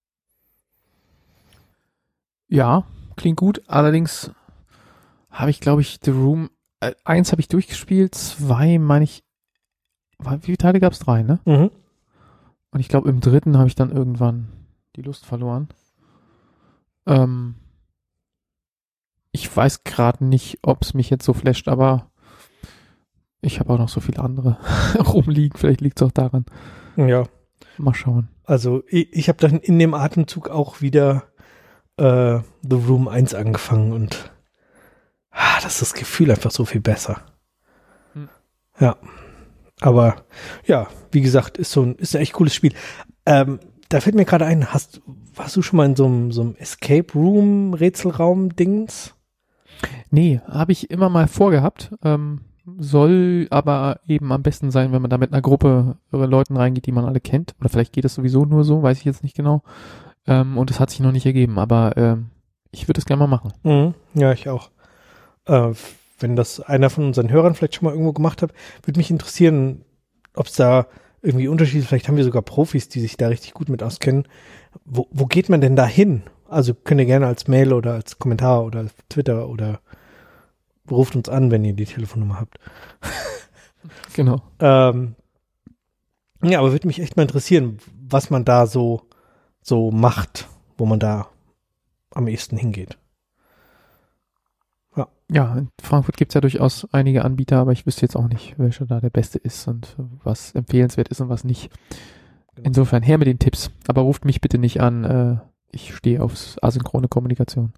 Ja, klingt gut. Allerdings habe ich, glaube ich, The Room, äh, eins habe ich durchgespielt, zwei meine ich, wie viele Teile gab es? Drei, ne? Mhm. Und ich glaube, im dritten habe ich dann irgendwann die Lust verloren. Ähm, ich weiß gerade nicht, ob es mich jetzt so flasht, aber Ich habe auch noch so viele andere rumliegen. Vielleicht liegt es auch daran. Ja. Mal schauen. Also ich, ich habe dann in dem Atemzug auch wieder äh, The Room eins angefangen und ah, das ist das Gefühl einfach so viel besser. Hm. Ja. Aber ja, wie gesagt, ist so ein, ist ein echt cooles Spiel. Ähm, da fällt mir gerade ein, hast, warst du schon mal in so einem, so einem Escape Room Rätselraum Dings? Nee, habe ich immer mal vorgehabt. Ähm, soll aber eben am besten sein, wenn man da mit einer Gruppe Leuten reingeht, die man alle kennt. Oder vielleicht geht es sowieso nur so, weiß ich jetzt nicht genau. Ähm, und es hat sich noch nicht ergeben, aber ähm, ich würde es gerne mal machen. Mhm, ja, ich auch. Äh, wenn das einer von unseren Hörern vielleicht schon mal irgendwo gemacht hat, würde mich interessieren, ob es da irgendwie Unterschiede, vielleicht haben wir sogar Profis, die sich da richtig gut mit auskennen. Wo, wo geht man denn da hin? Also könnt ihr gerne als Mail oder als Kommentar oder als Twitter oder ruft uns an, wenn ihr die Telefonnummer habt. Genau. ähm, ja, aber würde mich echt mal interessieren, was man da so, so macht, wo man da am ehesten hingeht. Ja. Ja, in Frankfurt gibt es ja durchaus einige Anbieter, aber ich wüsste jetzt auch nicht, welcher da der beste ist und was empfehlenswert ist und was nicht. Genau. Insofern her mit den Tipps. Aber ruft mich bitte nicht an, äh, ich stehe aufs asynchrone Kommunikation.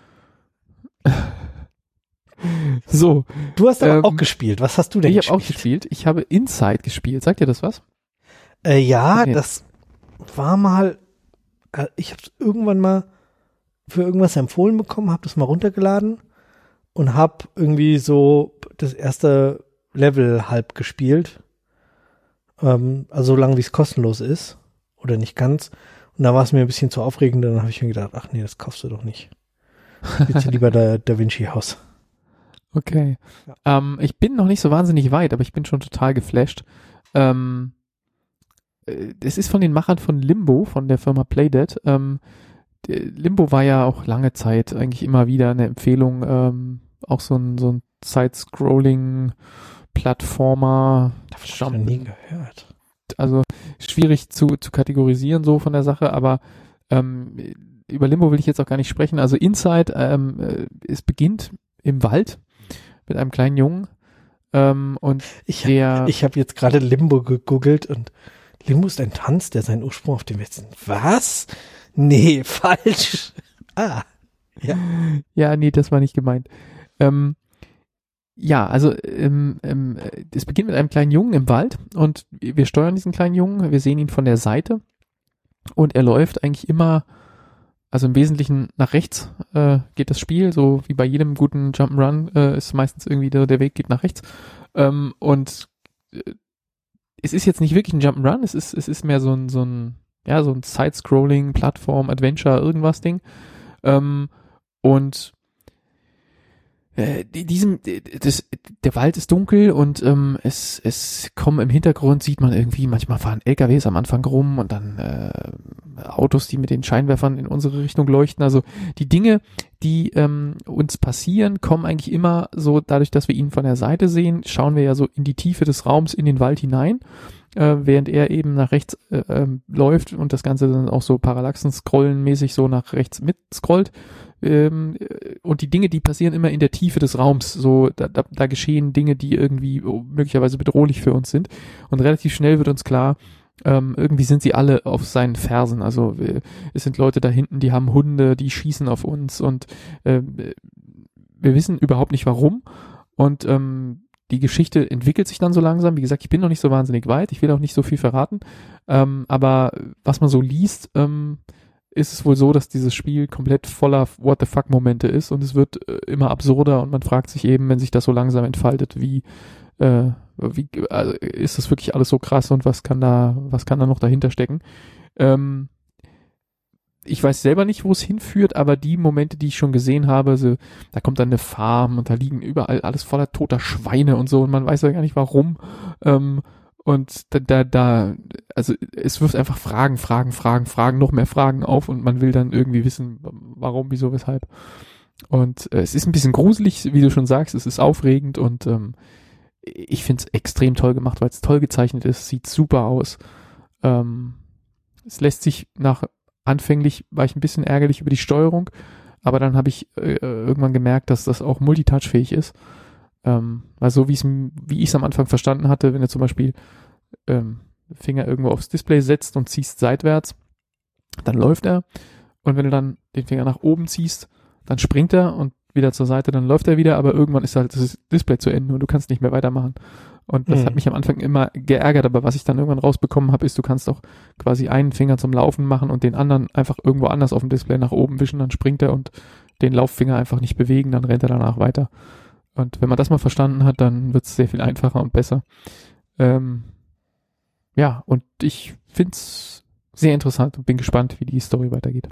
So. Du hast aber ähm, auch gespielt. Was hast du denn ich gespielt? Ich habe auch gespielt. Ich habe Inside gespielt. Sagt ihr das was? Äh, ja, Okay. Das war mal, äh, ich habe es irgendwann mal für irgendwas empfohlen bekommen, habe das mal runtergeladen und habe irgendwie so das erste Level halb gespielt. Ähm, also so lange, wie es kostenlos ist. Oder nicht ganz. Und da war es mir ein bisschen zu aufregend. Dann habe ich mir gedacht, ach nee, das kaufst du doch nicht. Jetzt lieber der Da Vinci Haus. Okay. Ja. Ähm, ich bin noch nicht so wahnsinnig weit, aber ich bin schon total geflasht. Ähm, äh, es ist von den Machern von Limbo, von der Firma Playdead. Ähm, Limbo war ja auch lange Zeit eigentlich immer wieder eine Empfehlung. Ähm, auch so ein, so ein Side-Scrolling-Plattformer. Das habe ich noch nie gehört. Also schwierig zu, zu kategorisieren so von der Sache, aber ähm, über Limbo will ich jetzt auch gar nicht sprechen. Also Inside, ähm, es beginnt im Wald mit einem kleinen Jungen. Ähm, und ich der... Ich habe jetzt gerade Limbo gegoogelt und Limbo ist ein Tanz, der seinen Ursprung auf dem Westen. Was? Nee, falsch. Ah, ja. Ja, nee, das war nicht gemeint. Ähm, ja, also ähm, ähm, es beginnt mit einem kleinen Jungen im Wald und wir steuern diesen kleinen Jungen, wir sehen ihn von der Seite und er läuft eigentlich immer, also im Wesentlichen nach rechts äh, geht das Spiel, so wie bei jedem guten Jump'n'Run äh, ist meistens irgendwie der, der Weg geht nach rechts ähm, und äh, es ist jetzt nicht wirklich ein Jump'n'Run, es ist, es ist mehr so ein, so ein, ja, so ein Side-Scrolling, Plattform, Adventure, irgendwas Ding ähm, und Äh, diesem, das, der Wald ist dunkel und ähm, es, es kommen im Hintergrund, sieht man irgendwie, manchmal fahren L K Ws am Anfang rum und dann äh, Autos, die mit den Scheinwerfern in unsere Richtung leuchten. Also die Dinge, die ähm, uns passieren, kommen eigentlich immer so, dadurch, dass wir ihn von der Seite sehen, schauen wir ja so in die Tiefe des Raums, in den Wald hinein, äh, während er eben nach rechts äh, äh, läuft und das Ganze dann auch so Parallaxen-Scrollen-mäßig so nach rechts mitscrollt. Ähm, und die Dinge, die passieren immer in der Tiefe des Raums, so da, da, da geschehen Dinge, die irgendwie möglicherweise bedrohlich für uns sind und relativ schnell wird uns klar, ähm, irgendwie sind sie alle auf seinen Fersen, also äh, es sind Leute da hinten, die haben Hunde, die schießen auf uns und äh, wir wissen überhaupt nicht warum und ähm, die Geschichte entwickelt sich dann so langsam, wie gesagt, ich bin noch nicht so wahnsinnig weit, ich will auch nicht so viel verraten, ähm, aber was man so liest, ähm, ist es wohl so, dass dieses Spiel komplett voller What-the-fuck-Momente ist und es wird äh, immer absurder und man fragt sich eben, wenn sich das so langsam entfaltet, wie, äh, wie also ist das wirklich alles so krass und was kann da, was kann da noch dahinter stecken? Ähm, ich weiß selber nicht, wo es hinführt, aber die Momente, die ich schon gesehen habe, so, da kommt dann eine Farm und da liegen überall alles voller toter Schweine und so und man weiß ja gar nicht warum. Ähm, Und da, da, da, also es wirft einfach Fragen, Fragen, Fragen, Fragen, noch mehr Fragen auf und man will dann irgendwie wissen, warum, wieso, weshalb. Und äh, es ist ein bisschen gruselig, wie du schon sagst, es ist aufregend und ähm, ich finde es extrem toll gemacht, weil es toll gezeichnet ist, sieht super aus. Ähm, es lässt sich nach, anfänglich war ich ein bisschen ärgerlich über die Steuerung, aber dann habe ich äh, irgendwann gemerkt, dass das auch multitouchfähig ist. Ähm, weil so wie es, wie ich es am Anfang verstanden hatte, wenn du zum Beispiel ähm, Finger irgendwo aufs Display setzt und ziehst seitwärts, dann läuft er. Und wenn du dann den Finger nach oben ziehst, dann springt er und wieder zur Seite, dann läuft er wieder, aber irgendwann ist halt das Display zu Ende und du kannst nicht mehr weitermachen. Und das mhm. hat mich am Anfang immer geärgert, aber was ich dann irgendwann rausbekommen habe, ist, du kannst auch quasi einen Finger zum Laufen machen und den anderen einfach irgendwo anders auf dem Display nach oben wischen, dann springt er und den Lauffinger einfach nicht bewegen, dann rennt er danach weiter. Und wenn man das mal verstanden hat, dann wird es sehr viel einfacher und besser. Ähm, ja, und ich finde es sehr interessant und bin gespannt, wie die Story weitergeht.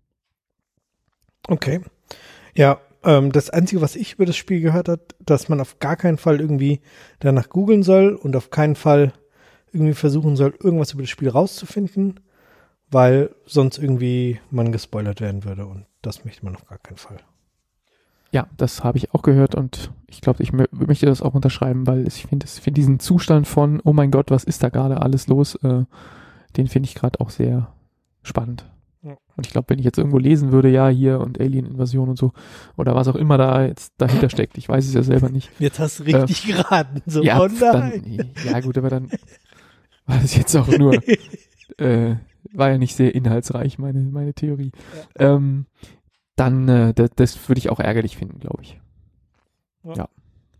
Okay. Ja, ähm, das Einzige, was ich über das Spiel gehört habe, dass man auf gar keinen Fall irgendwie danach googeln soll und auf keinen Fall irgendwie versuchen soll, irgendwas über das Spiel rauszufinden, weil sonst irgendwie man gespoilert werden würde und das möchte man auf gar keinen Fall. Ja, das habe ich auch gehört und ich glaube, ich mö- möchte das auch unterschreiben, weil ich finde find diesen Zustand von, oh mein Gott, was ist da gerade alles los, äh, den finde ich gerade auch sehr spannend. Ja. Und ich glaube, wenn ich jetzt irgendwo lesen würde, ja, hier und Alien-Invasion und so, oder was auch immer da jetzt dahinter steckt, ich weiß es ja selber nicht. Jetzt hast du richtig äh, geraten. So, ja, oh nein. Dann, ja gut, aber dann war das jetzt auch nur, äh, war ja nicht sehr inhaltsreich, meine, meine Theorie. Ja. Ähm, dann, äh, das, das würde ich auch ärgerlich finden, glaube ich. Ja. Ja,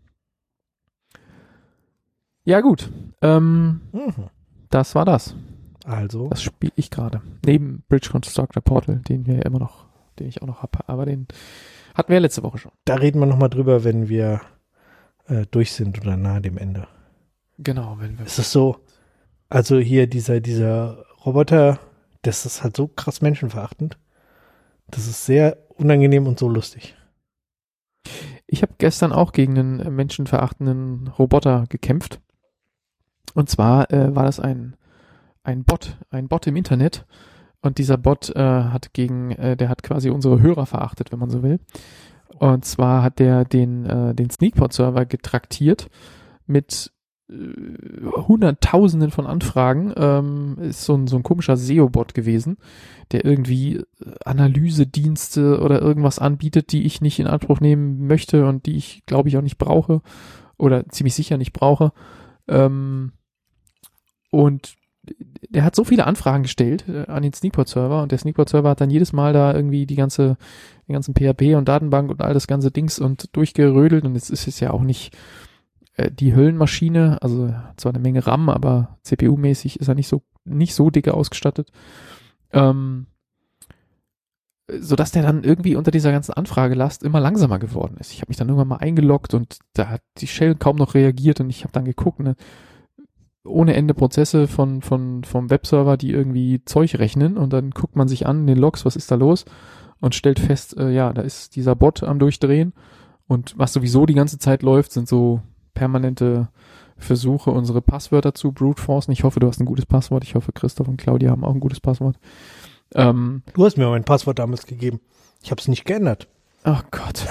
ja gut. Ähm, mhm. Das war das. Also. Das spiele ich gerade. Neben Bridge Constructor Portal, den wir ja immer noch, den ich auch noch habe. Aber den hatten wir ja letzte Woche schon. Da reden wir nochmal drüber, wenn wir äh, durch sind oder nahe dem Ende. Genau, wenn wir. Es ist so, also hier dieser, dieser Roboter, das ist halt so krass menschenverachtend. Das ist sehr unangenehm und so lustig. Ich habe gestern auch gegen einen menschenverachtenden Roboter gekämpft. Und zwar äh, war das ein ein Bot, ein Bot im Internet. Und dieser Bot äh, hat gegen, äh, der hat quasi unsere Hörer verachtet, wenn man so will. Und zwar hat der den, äh, den Sneakpot-Server getraktiert mit äh, Hunderttausenden von Anfragen. Ähm, ist so ein, so ein komischer S E O-Bot gewesen, der irgendwie Analysedienste oder irgendwas anbietet, die ich nicht in Anspruch nehmen möchte und die ich, glaube ich, auch nicht brauche oder ziemlich sicher nicht brauche. Ähm, und der hat so viele Anfragen gestellt äh, an den Sneakpot-Server und der Sneakpot-Server hat dann jedes Mal da irgendwie die ganze, den ganzen P H P und Datenbank und all das ganze Dings und durchgerödelt und jetzt ist es ja auch nicht äh, die Höllenmaschine, also zwar eine Menge RAM, aber C P U-mäßig ist er nicht so, nicht so dicke ausgestattet, ähm, sodass der dann irgendwie unter dieser ganzen Anfragelast immer langsamer geworden ist. Ich habe mich dann irgendwann mal eingeloggt und da hat die Shell kaum noch reagiert und ich habe dann geguckt, ne, ohne Ende Prozesse von, von, vom Webserver, die irgendwie Zeug rechnen und dann guckt man sich an in den Logs, was ist da los und stellt fest, äh, ja, da ist dieser Bot am Durchdrehen und was sowieso die ganze Zeit läuft, sind so permanente Versuche, unsere Passwörter zu brute forcen. Ich hoffe, du hast ein gutes Passwort. Ich hoffe, Christoph und Claudia haben auch ein gutes Passwort. Ähm, du hast mir mein Passwort damals gegeben. Ich habe es nicht geändert. Ach Gott.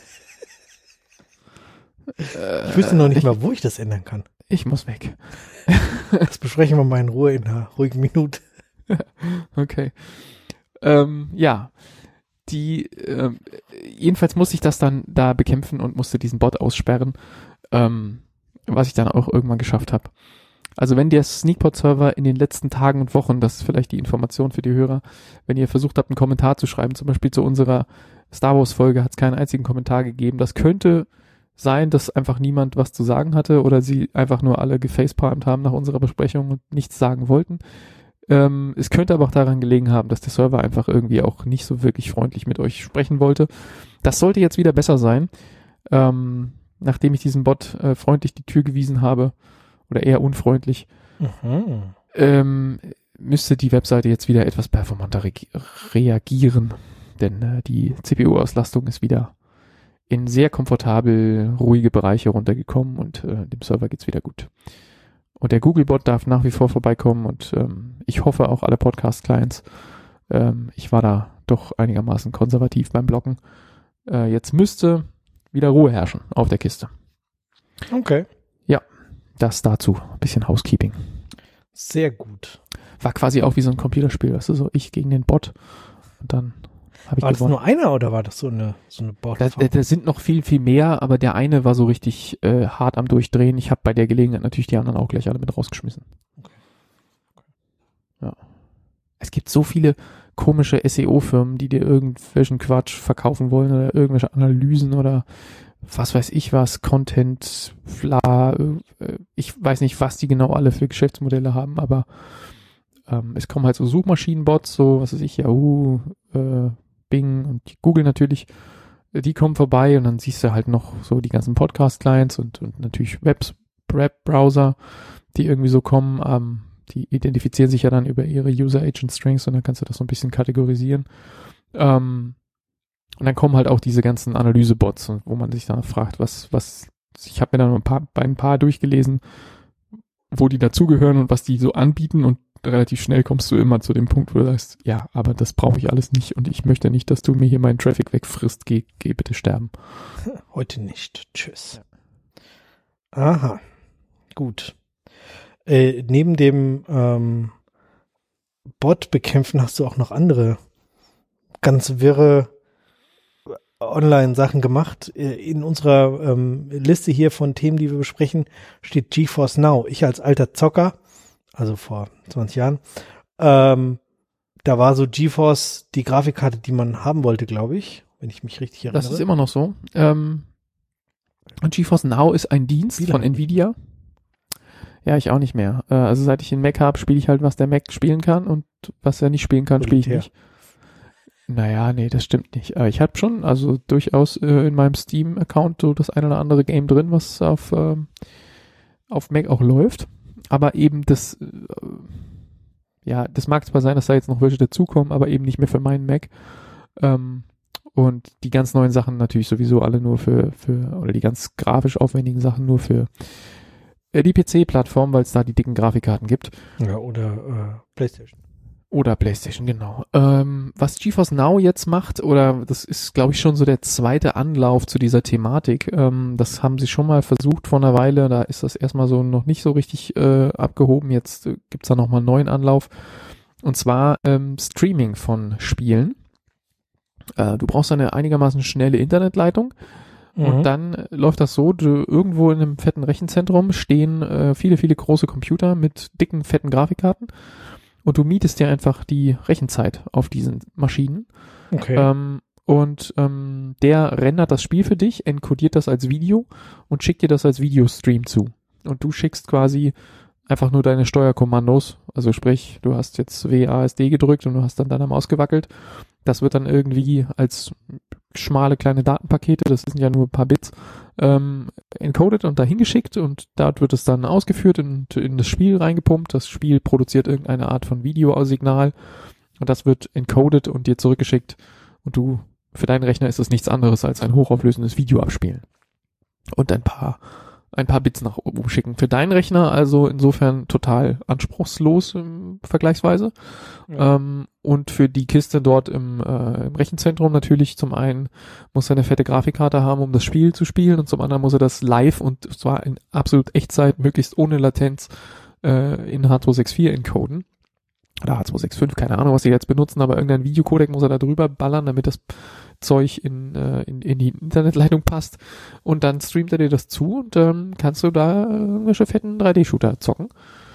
Ich wüsste noch nicht ich, mal, wo ich das ändern kann. Ich muss weg. Das besprechen wir mal in Ruhe in einer ruhigen Minute. Okay. Ähm, ja. Die, ähm, jedenfalls musste ich das dann da bekämpfen und musste diesen Bot aussperren, ähm, was ich dann auch irgendwann geschafft habe. Also wenn der Sneakpot-Server in den letzten Tagen und Wochen, das ist vielleicht die Information für die Hörer, wenn ihr versucht habt, einen Kommentar zu schreiben, zum Beispiel zu unserer Star Wars-Folge hat es keinen einzigen Kommentar gegeben. Das könnte sein, dass einfach niemand was zu sagen hatte oder sie einfach nur alle gefacepalmt haben nach unserer Besprechung und nichts sagen wollten. Ähm, es könnte aber auch daran gelegen haben, dass der Server einfach irgendwie auch nicht so wirklich freundlich mit euch sprechen wollte. Das sollte jetzt wieder besser sein. Ähm, nachdem ich diesem Bot äh, freundlich die Tür gewiesen habe, oder eher unfreundlich, mhm. ähm, müsste die Webseite jetzt wieder etwas performanter re- reagieren. Denn äh, die C P U-Auslastung ist wieder in sehr komfortabel ruhige Bereiche runtergekommen und äh, dem Server geht's wieder gut. Und der Googlebot darf nach wie vor vorbeikommen und ähm, ich hoffe auch alle Podcast-Clients. Ähm, ich war da doch einigermaßen konservativ beim Bloggen. Äh, jetzt müsste wieder Ruhe herrschen auf der Kiste. Okay. Ja, das dazu. Ein bisschen Housekeeping. Sehr gut. War quasi auch wie so ein Computerspiel, weißt du, so ich gegen den Bot und dann Hab ich war gewonnen. das nur einer oder war das so eine, so eine Bot? Da, da, da sind noch viel, viel mehr, aber der eine war so richtig äh, hart am Durchdrehen. Ich habe bei der Gelegenheit natürlich die anderen auch gleich alle mit rausgeschmissen. Okay. Okay. Ja. Es gibt so viele komische S E O-Firmen, die dir irgendwelchen Quatsch verkaufen wollen oder irgendwelche Analysen oder was weiß ich was, Content, bla, äh, ich weiß nicht, was die genau alle für Geschäftsmodelle haben, aber ähm, es kommen halt so Suchmaschinenbots, so was weiß ich, Yahoo, äh, Bing und Google natürlich, die kommen vorbei und dann siehst du halt noch so die ganzen Podcast-Clients und, und natürlich Webs, Web-Browser, die irgendwie so kommen, ähm, die identifizieren sich ja dann über ihre User-Agent-Strings und dann kannst du das so ein bisschen kategorisieren. Ähm, und dann kommen halt auch diese ganzen Analyse-Bots, wo man sich dann fragt, was, was, ich habe mir dann ein paar, bei ein paar durchgelesen, wo die dazugehören und was die so anbieten und relativ schnell kommst du immer zu dem Punkt, wo du sagst, ja, aber das brauche ich alles nicht und ich möchte nicht, dass du mir hier meinen Traffic wegfrisst, geh, geh bitte sterben. Heute nicht. Tschüss. Aha. Gut. Äh, neben dem ähm, Bot bekämpfen hast du auch noch andere ganz wirre Online-Sachen gemacht. In unserer ähm, Liste hier von Themen, die wir besprechen, steht GeForce Now. Ich als alter Zocker, also vor zwanzig Jahren, ähm, da war so GeForce die Grafikkarte, die man haben wollte, glaube ich, wenn ich mich richtig erinnere. Das ist immer noch so. Ähm, GeForce Now ist ein Dienst von Nvidia. Ja, ich auch nicht mehr. Äh, also seit ich den Mac habe, spiele ich halt, was der Mac spielen kann und was er nicht spielen kann, spiele ich nicht. Naja, nee, das stimmt nicht. Äh, ich habe schon, also durchaus äh, in meinem Steam-Account so das ein oder andere Game drin, was auf, ähm, auf Mac auch läuft. Aber eben das, äh, ja, das mag zwar sein, dass da jetzt noch welche dazukommen, aber eben nicht mehr für meinen Mac. Ähm, und die ganz neuen Sachen natürlich sowieso alle nur für, für oder die ganz grafisch aufwendigen Sachen nur für äh, die P C-Plattform, weil es da die dicken Grafikkarten gibt. Ja, oder äh, PlayStation. Oder PlayStation, genau. Ähm, was GeForce Now jetzt macht, oder das ist, glaube ich, schon so der zweite Anlauf zu dieser Thematik. Ähm, das haben sie schon mal versucht vor einer Weile. Da ist das erstmal so noch nicht so richtig äh, abgehoben. Jetzt äh, gibt's da nochmal einen neuen Anlauf. Und zwar ähm, Streaming von Spielen. Äh, du brauchst eine einigermaßen schnelle Internetleitung. Mhm. Und dann äh, läuft das so, du, irgendwo in einem fetten Rechenzentrum stehen äh, viele, viele große Computer mit dicken, fetten Grafikkarten. Und du mietest dir einfach die Rechenzeit auf diesen Maschinen. Okay. Ähm, und ähm, der rendert das Spiel für dich, encodiert das als Video und schickt dir das als Videostream zu. Und du schickst quasi einfach nur deine Steuerkommandos. Also sprich, du hast jetzt W A S D gedrückt und du hast dann deine Maus gewackelt. Das wird dann irgendwie als schmale kleine Datenpakete, das sind ja nur ein paar Bits, ähm, encoded und dahin geschickt und dort wird es dann ausgeführt und in das Spiel reingepumpt. Das Spiel produziert irgendeine Art von Videosignal und das wird encoded und dir zurückgeschickt und du, für deinen Rechner ist es nichts anderes als ein hochauflösendes Video abspielen und ein paar ein paar Bits nach oben schicken. Für deinen Rechner also insofern total anspruchslos ähm, vergleichsweise. Ja. Ähm, und für die Kiste dort im, äh, im Rechenzentrum natürlich zum einen muss er eine fette Grafikkarte haben, um das Spiel zu spielen und zum anderen muss er das live und zwar in absolut Echtzeit, möglichst ohne Latenz äh, in H zwei sechs vier encoden. Oder H zwei sechs fünf, keine Ahnung, was sie jetzt benutzen, aber irgendein Videocodec muss er da drüber ballern, damit das Zeug in, äh, in, in die Internetleitung passt und dann streamt er dir das zu und ähm, kannst du da irgendwelche fetten drei D-Shooter zocken.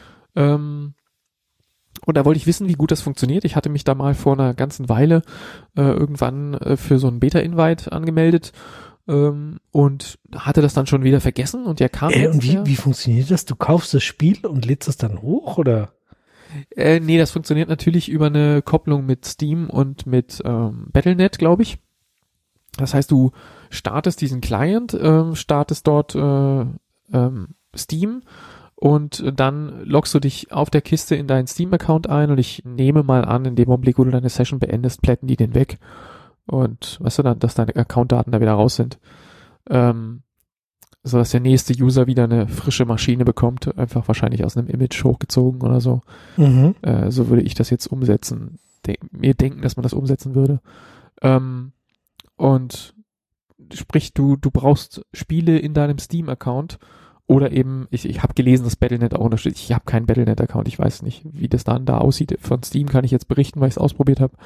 Ähm, und da wollte ich wissen, wie gut das funktioniert. Ich hatte mich da mal vor einer ganzen Weile äh, irgendwann äh, für so einen Beta-Invite angemeldet ähm, und hatte das dann schon wieder vergessen und der kam äh, jetzt. Und wie, wie funktioniert das? Du kaufst das Spiel und lädst es dann hoch, oder? Äh, nee, das funktioniert natürlich über eine Kopplung mit Steam und mit ähm, Battle Punkt net, glaube ich. Das heißt, du startest diesen Client, äh, startest dort äh, ähm, Steam und dann loggst du dich auf der Kiste in deinen Steam-Account ein und ich nehme mal an, in dem Augenblick, wo du deine Session beendest, plätten die den weg und weißt du dann, dass deine Account-Daten da wieder raus sind. Ähm, so dass der nächste User wieder eine frische Maschine bekommt, einfach wahrscheinlich aus einem Image hochgezogen oder so. Mhm. Äh, so würde ich das jetzt umsetzen. De- mir denken, dass man das umsetzen würde. Ähm, und sprich, du du brauchst Spiele in deinem Steam-Account oder eben, ich, ich habe gelesen, dass Battle Punkt net auch unterstützt. Ich habe keinen Battle Punkt net-Account, ich weiß nicht, wie das dann da aussieht. Von Steam kann ich jetzt berichten, weil ich es ausprobiert habe.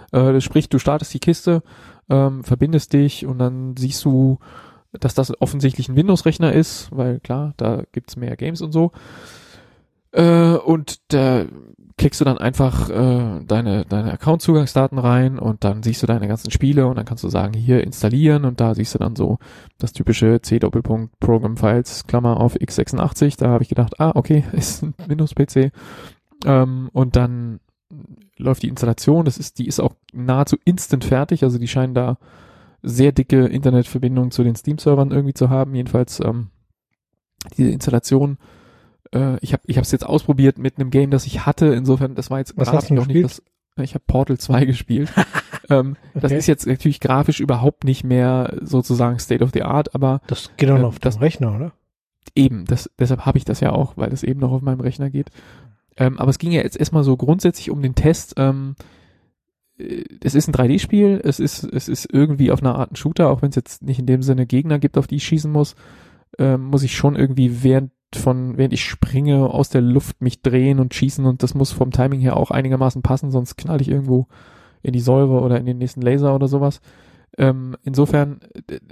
Äh, sprich, du startest die Kiste, ähm, verbindest dich und dann siehst du, dass das offensichtlich ein Windows-Rechner ist, weil klar, da gibt's mehr Games und so. Äh, und da klickst du dann einfach äh, deine deine Account-Zugangsdaten rein und dann siehst du deine ganzen Spiele und dann kannst du sagen, hier installieren und da siehst du dann so das typische C-Doppelpunkt Program Files, Klammer auf x sechsundachtzig. Da habe ich gedacht, ah, okay, ist ein Windows-P C. Ähm, und dann läuft die Installation, das ist, die ist auch nahezu instant fertig, also die scheinen da sehr dicke Internetverbindungen zu den Steam-Servern irgendwie zu haben. Jedenfalls ähm, diese Installation, äh, ich habe ich habe es jetzt ausprobiert mit einem Game, das ich hatte. Insofern, das war jetzt Was hast du noch nicht das. Ich habe Portal zwei gespielt. ähm, okay. Das ist jetzt natürlich grafisch überhaupt nicht mehr sozusagen State of the Art, aber das geht auch noch äh, auf das, dem Rechner, oder? Eben, das, deshalb habe ich das ja auch, weil das eben noch auf meinem Rechner geht. Ähm, aber es ging ja jetzt erstmal so grundsätzlich um den Test. Ähm, es ist ein drei D-Spiel, es ist es ist irgendwie auf einer Art ein Shooter, auch wenn es jetzt nicht in dem Sinne Gegner gibt, auf die ich schießen muss, ähm, muss ich schon irgendwie während von während ich springe aus der Luft mich drehen und schießen und das muss vom Timing her auch einigermaßen passen, sonst knall ich irgendwo in die Säure oder in den nächsten Laser oder sowas. Ähm, insofern,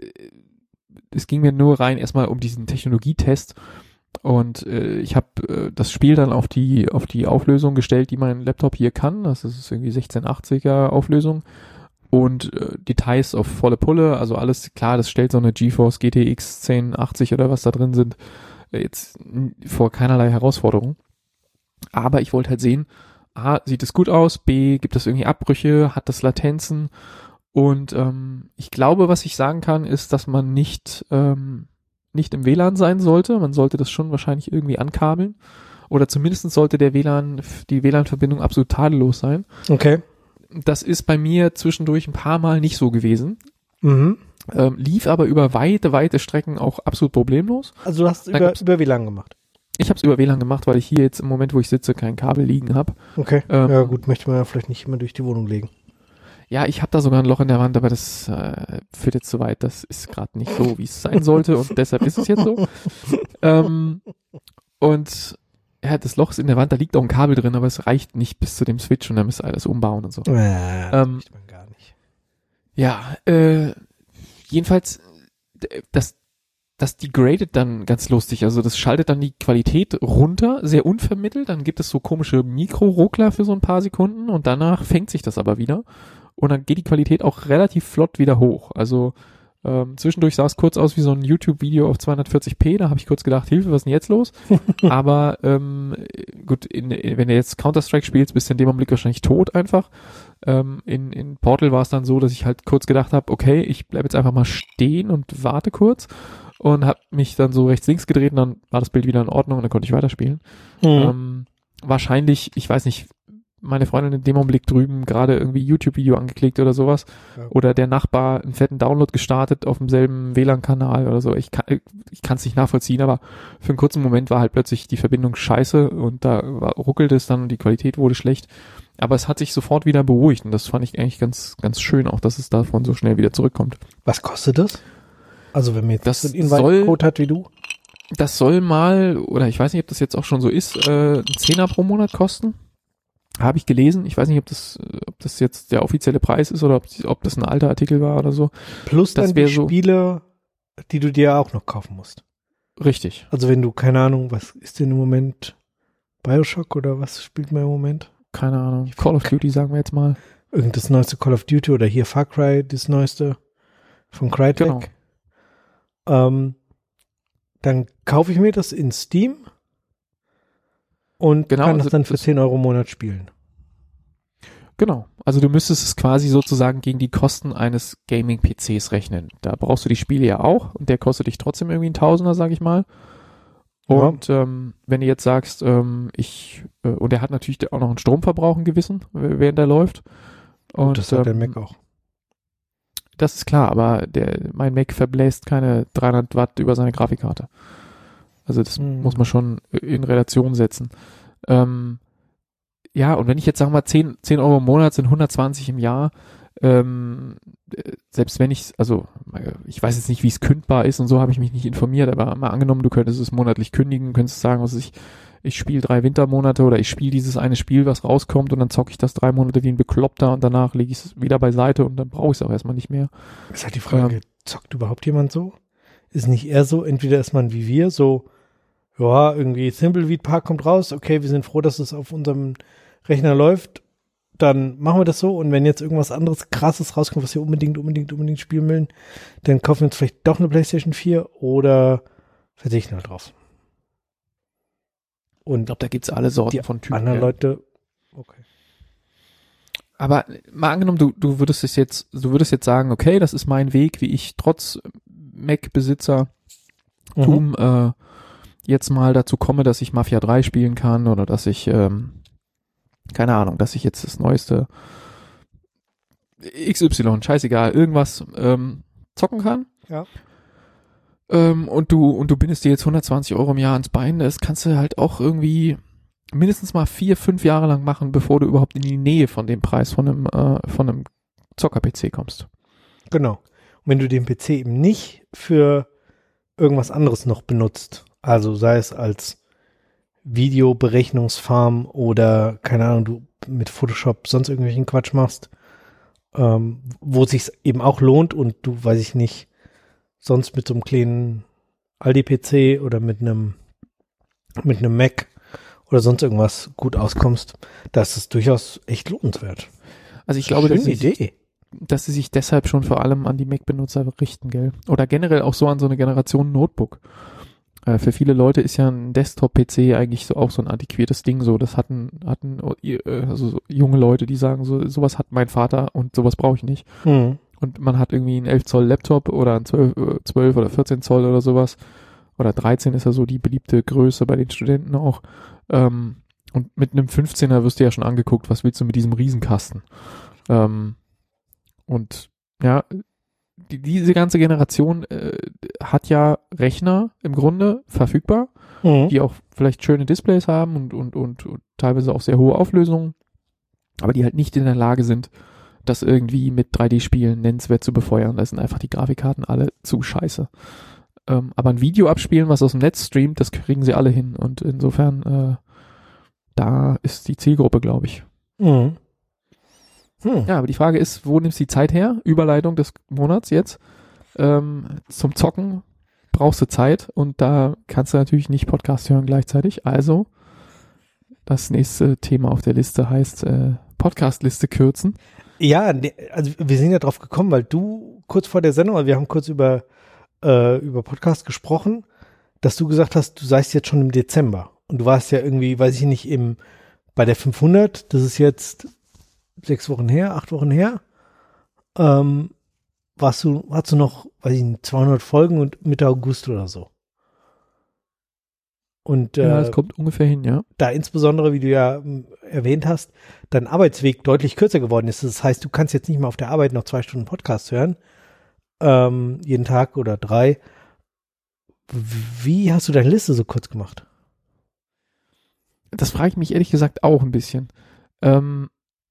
es ging mir nur rein erstmal um diesen Technologietest. Und äh, ich habe äh, das Spiel dann auf die auf die Auflösung gestellt, die mein Laptop hier kann. Das ist irgendwie sechzehnhundertachtziger Auflösung und äh, Details auf volle Pulle. Also alles klar, das stellt so eine GeForce G T X zehn achtzig oder was da drin sind äh, jetzt n- vor keinerlei Herausforderung. Aber ich wollte halt sehen, A, sieht es gut aus, B, gibt es irgendwie Abbrüche, hat das Latenzen und ähm, ich glaube, was ich sagen kann, ist, dass man nicht ähm, nicht im W L A N sein sollte. Man sollte das schon wahrscheinlich irgendwie ankabeln. Oder zumindest sollte der W L A N, die W L A N-Verbindung absolut tadellos sein. Okay. Das ist bei mir zwischendurch ein paar Mal nicht so gewesen. Mhm. Ähm, lief aber über weite, weite Strecken auch absolut problemlos. Also du hast es über, über W L A N gemacht? Ich habe es über W L A N gemacht, weil ich hier jetzt im Moment, wo ich sitze, kein Kabel liegen habe. Okay. Ähm, ja gut, möchte man ja vielleicht nicht immer durch die Wohnung legen. Ja, ich habe da sogar ein Loch in der Wand, aber das äh, führt jetzt zu weit. Das ist gerade nicht so, wie es sein sollte und deshalb ist es jetzt so. Ähm, und ja, das Loch ist in der Wand, da liegt auch ein Kabel drin, aber es reicht nicht bis zu dem Switch und dann müsst ihr alles umbauen und so. Ja, das ähm, möchte man gar nicht. Ja, äh, jedenfalls, das, das degradet dann ganz lustig. Also das schaltet dann die Qualität runter, sehr unvermittelt. Dann gibt es so komische Mikro-Ruckler für so ein paar Sekunden und danach fängt sich das aber wieder. Und dann geht die Qualität auch relativ flott wieder hoch. Also ähm, zwischendurch sah es kurz aus wie so ein YouTube-Video auf zweihundertvierzig p. Da habe ich kurz gedacht, Hilfe, was ist denn jetzt los? Aber ähm, gut, in, in, wenn du jetzt Counter-Strike spielst, bist du in dem Augenblick wahrscheinlich tot einfach. Ähm, in, in Portal war es dann so, dass ich halt kurz gedacht habe, okay, ich bleib jetzt einfach mal stehen und warte kurz. Und habe mich dann so rechts-links gedreht und dann war das Bild wieder in Ordnung und dann konnte ich weiterspielen. Mhm. Ähm, wahrscheinlich, ich weiß nicht, meine Freundin in dem Augenblick drüben gerade irgendwie YouTube-Video angeklickt oder sowas. Ja. Oder der Nachbar einen fetten Download gestartet auf demselben W L A N-Kanal oder so. Ich kann ich kann es nicht nachvollziehen, aber für einen kurzen Moment war halt plötzlich die Verbindung scheiße und da war, ruckelte es dann und die Qualität wurde schlecht. Aber es hat sich sofort wieder beruhigt und das fand ich eigentlich ganz ganz schön auch, dass es davon so schnell wieder zurückkommt. Was kostet das? Also wenn man jetzt das einen Invite-Code hat wie du? Das soll mal, oder ich weiß nicht, ob das jetzt auch schon so ist, äh, ein Zehner pro Monat kosten. Habe ich gelesen. Ich weiß nicht, ob das, ob das jetzt der offizielle Preis ist oder ob, ob das ein alter Artikel war oder so. Plus das dann die so Spiele, die du dir auch noch kaufen musst. Richtig. Also wenn du, keine Ahnung, was ist denn im Moment? Bioshock oder was spielt man im Moment? Keine Ahnung. Call of Duty sagen wir jetzt mal. Irgend das neueste Call of Duty oder hier Far Cry, das neueste von Crytek. Genau. Ähm, dann kaufe ich mir das in Steam und genau, kann also das dann für das, zehn Euro im Monat spielen. Genau. Also du müsstest es quasi sozusagen gegen die Kosten eines Gaming-P Cs rechnen. Da brauchst du die Spiele ja auch und der kostet dich trotzdem irgendwie ein Tausender, sag ich mal. Und ja. ähm, wenn du jetzt sagst, ähm, ich, äh, und er hat natürlich auch noch einen Stromverbrauch, einen gewissen, während er läuft. Und, und das hat ähm, der Mac auch. Das ist klar, aber der, mein Mac verbläst keine dreihundert Watt über seine Grafikkarte. Also das mhm. muss man schon in Relation setzen. Ähm, ja, und wenn ich jetzt sage mal zehn, zehn Euro im Monat sind hundertzwanzig im Jahr, ähm, selbst wenn ich, also ich weiß jetzt nicht, wie es kündbar ist und so, habe ich mich nicht informiert, aber mal angenommen, du könntest es monatlich kündigen, könntest sagen, was ich, ich spiele drei Wintermonate oder ich spiele dieses eine Spiel, was rauskommt und dann zocke ich das drei Monate wie ein Bekloppter und danach lege ich es wieder beiseite und dann brauche ich es auch erstmal nicht mehr. Ist halt die Frage, ähm, zockt überhaupt jemand so? Ist nicht eher so, entweder ist man wie wir, so, ja, irgendwie Thimbleweed Park kommt raus, okay, wir sind froh, dass es auf unserem Rechner läuft, dann machen wir das so und wenn jetzt irgendwas anderes Krasses rauskommt, was wir unbedingt, unbedingt, unbedingt spielen wollen, dann kaufen wir uns vielleicht doch eine PlayStation vier oder verzichten halt drauf. Und ich glaube, da gibt's alle Sorten von Typen. Andere ja. Leute, okay. Aber mal angenommen, du, du würdest es jetzt, du würdest jetzt sagen, okay, das ist mein Weg, wie ich trotz Mac-Besitzer Tum, mhm. äh, jetzt mal dazu komme, dass ich Mafia drei spielen kann oder dass ich, ähm, keine Ahnung, dass ich jetzt das neueste X Y, scheißegal, irgendwas ähm, zocken kann. Ja. Ähm, und du und du bindest dir jetzt hundertzwanzig Euro im Jahr ans Bein, das kannst du halt auch irgendwie mindestens mal vier, fünf Jahre lang machen, bevor du überhaupt in die Nähe von dem Preis von einem, äh, von einem Zocker-P C kommst. Genau. Und wenn du den P C eben nicht für irgendwas anderes noch benutzt, also sei es als Videoberechnungsfarm oder, keine Ahnung, du mit Photoshop sonst irgendwelchen Quatsch machst, ähm, wo es sich eben auch lohnt und du, weiß ich nicht, sonst mit so einem kleinen Aldi-P C oder mit einem mit einem Mac oder sonst irgendwas gut auskommst, das ist durchaus echt lohnenswert. Also ich glaube, dass Schöne sie, Idee. dass sie sich deshalb schon vor allem an die Mac-Benutzer richten, gell? Oder generell auch so an so eine Generation Notebook. Äh, für viele Leute ist ja ein Desktop-P C eigentlich so auch so ein antiquiertes Ding so. Das hatten hatten äh, also so junge Leute, die sagen so, sowas hat mein Vater und sowas brauche ich nicht. Mhm. Und man hat irgendwie einen elf Zoll Laptop oder einen zwölf, zwölf oder vierzehn Zoll oder sowas. Oder dreizehn ist ja so die beliebte Größe bei den Studenten auch. Ähm, und mit einem fünfzehner wirst du ja schon angeguckt, was willst du mit diesem Riesenkasten? Ähm, und ja, die, diese ganze Generation äh, hat ja Rechner im Grunde verfügbar, mhm. die auch vielleicht schöne Displays haben und, und, und, und teilweise auch sehr hohe Auflösungen, aber die halt nicht in der Lage sind, das irgendwie mit drei D-Spielen nennenswert zu befeuern. Da sind einfach die Grafikkarten alle zu scheiße. Ähm, aber ein Video abspielen, was aus dem Netz streamt, das kriegen sie alle hin. Und insofern, äh, da ist die Zielgruppe, glaube ich. Mhm. Hm. Ja, aber die Frage ist, wo nimmst du die Zeit her? Überleitung des Monats jetzt. Ähm, zum Zocken brauchst du Zeit und da kannst du natürlich nicht Podcast hören gleichzeitig. Also, das nächste Thema auf der Liste heißt äh, Podcast-Liste kürzen. Ja, also wir sind ja drauf gekommen, weil du kurz vor der Sendung, wir haben kurz über, äh, über Podcast gesprochen, dass du gesagt hast, du seist jetzt schon im Dezember. Und du warst ja irgendwie, weiß ich nicht, im bei der fünfhundert, das ist jetzt sechs Wochen her, acht Wochen her, ähm, warst du, hast du noch, weiß ich nicht, zweihundert Folgen und Mitte August oder so. Und, ja, äh, es kommt ungefähr hin, ja. Da insbesondere, wie du ja m, erwähnt hast, dein Arbeitsweg deutlich kürzer geworden ist. Das heißt, du kannst jetzt nicht mehr auf der Arbeit noch zwei Stunden Podcast hören, ähm, jeden Tag oder drei. Wie hast du deine Liste so kurz gemacht? Das frage ich mich ehrlich gesagt auch ein bisschen. Ähm,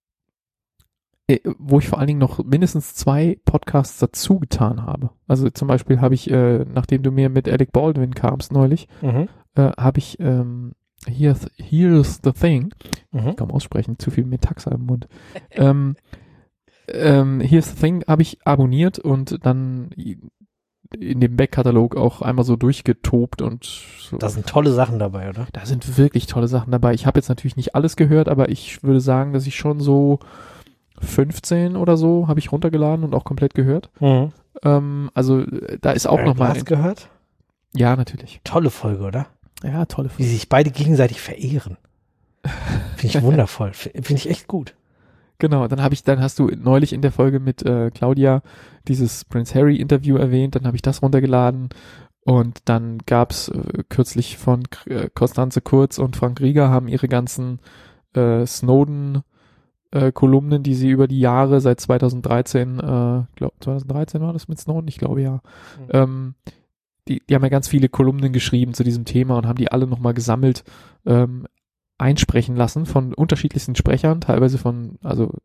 wo ich vor allen Dingen noch mindestens zwei Podcasts dazu getan habe. Also zum Beispiel habe ich, äh, nachdem du mir mit Alec Baldwin kamst neulich, Mhm. äh, habe ich ähm, Here's, Here's the Thing, Mhm. ich kann aussprechen, zu viel Metaxa im Mund. ähm, ähm, Here's the Thing habe ich abonniert und dann in dem Backkatalog auch einmal so durchgetobt und so. Da sind tolle Sachen dabei, oder? Da sind wirklich tolle Sachen dabei. Ich habe jetzt natürlich nicht alles gehört, aber ich würde sagen, dass ich schon so fünfzehn oder so habe ich runtergeladen und auch komplett gehört. Mhm. Ähm, also da ist auch Äh, nochmal. Du hast gehört? Ja, natürlich. Tolle Folge, oder? Ja, tolle Wie Folge. sich beide gegenseitig verehren. Finde ich wundervoll. Finde ich echt gut. Genau, dann habe ich, dann hast du neulich in der Folge mit äh, Claudia dieses Prince Harry Interview erwähnt, dann habe ich das runtergeladen und dann gab's äh, kürzlich von äh, Constanze Kurz und Frank Rieger haben ihre ganzen äh, Snowden äh, Kolumnen, die sie über die Jahre seit zweitausenddreizehn, äh, glaub, zweitausenddreizehn war das mit Snowden, ich glaube ja, mhm. ähm, die, die haben ja ganz viele Kolumnen geschrieben zu diesem Thema und haben die alle nochmal gesammelt, ähm, einsprechen lassen von unterschiedlichsten Sprechern, teilweise von, also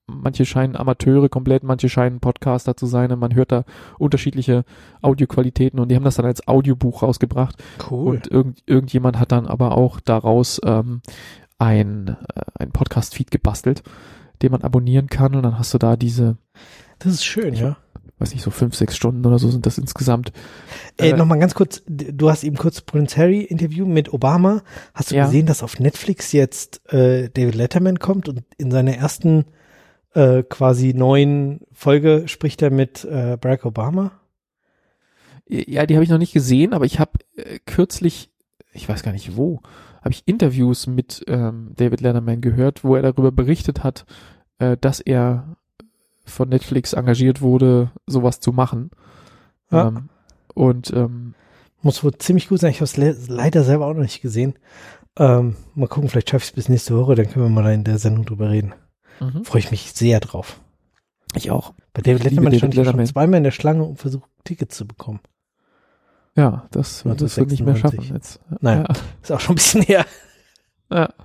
manche scheinen Amateure komplett, manche scheinen Podcaster zu sein und man hört da unterschiedliche Audioqualitäten und die haben das dann als Audiobuch rausgebracht. Cool. Und irgend, irgendjemand hat dann aber auch daraus ähm, ein, äh, ein Podcast-Feed gebastelt, den man abonnieren kann und dann hast du da diese, Das ist schön, ja. weiß nicht, so fünf, sechs Stunden oder so sind das insgesamt. Ey, Äh, nochmal ganz kurz, du hast eben kurz Prince Harry Interview mit Obama. Hast du Ja. gesehen, dass auf Netflix jetzt äh, David Letterman kommt und in seiner ersten äh, quasi neuen Folge spricht er mit äh, Barack Obama? Ja, die habe ich noch nicht gesehen, aber ich habe äh, kürzlich, ich weiß gar nicht wo, habe ich Interviews mit ähm, David Letterman gehört, wo er darüber berichtet hat, äh, dass er von Netflix engagiert wurde, sowas zu machen. Ja. Ähm, und ähm, Muss wohl ziemlich gut sein. Ich habe es le leider selber auch noch nicht gesehen. Ähm, mal gucken, vielleicht schaffe ich es bis nächste Woche, dann können wir mal in der Sendung drüber reden. mhm. Freue ich mich sehr drauf. ich auch. Bei David Ich liebe Letterman David stand ich schon Letterman. zweimal in der Schlange und versucht, Tickets zu bekommen. Ja, das, das wird nicht mehr schaffen neunzehnhundertsechsundneunzig. jetzt. Naja. Ist auch schon ein bisschen her. Ja. ja.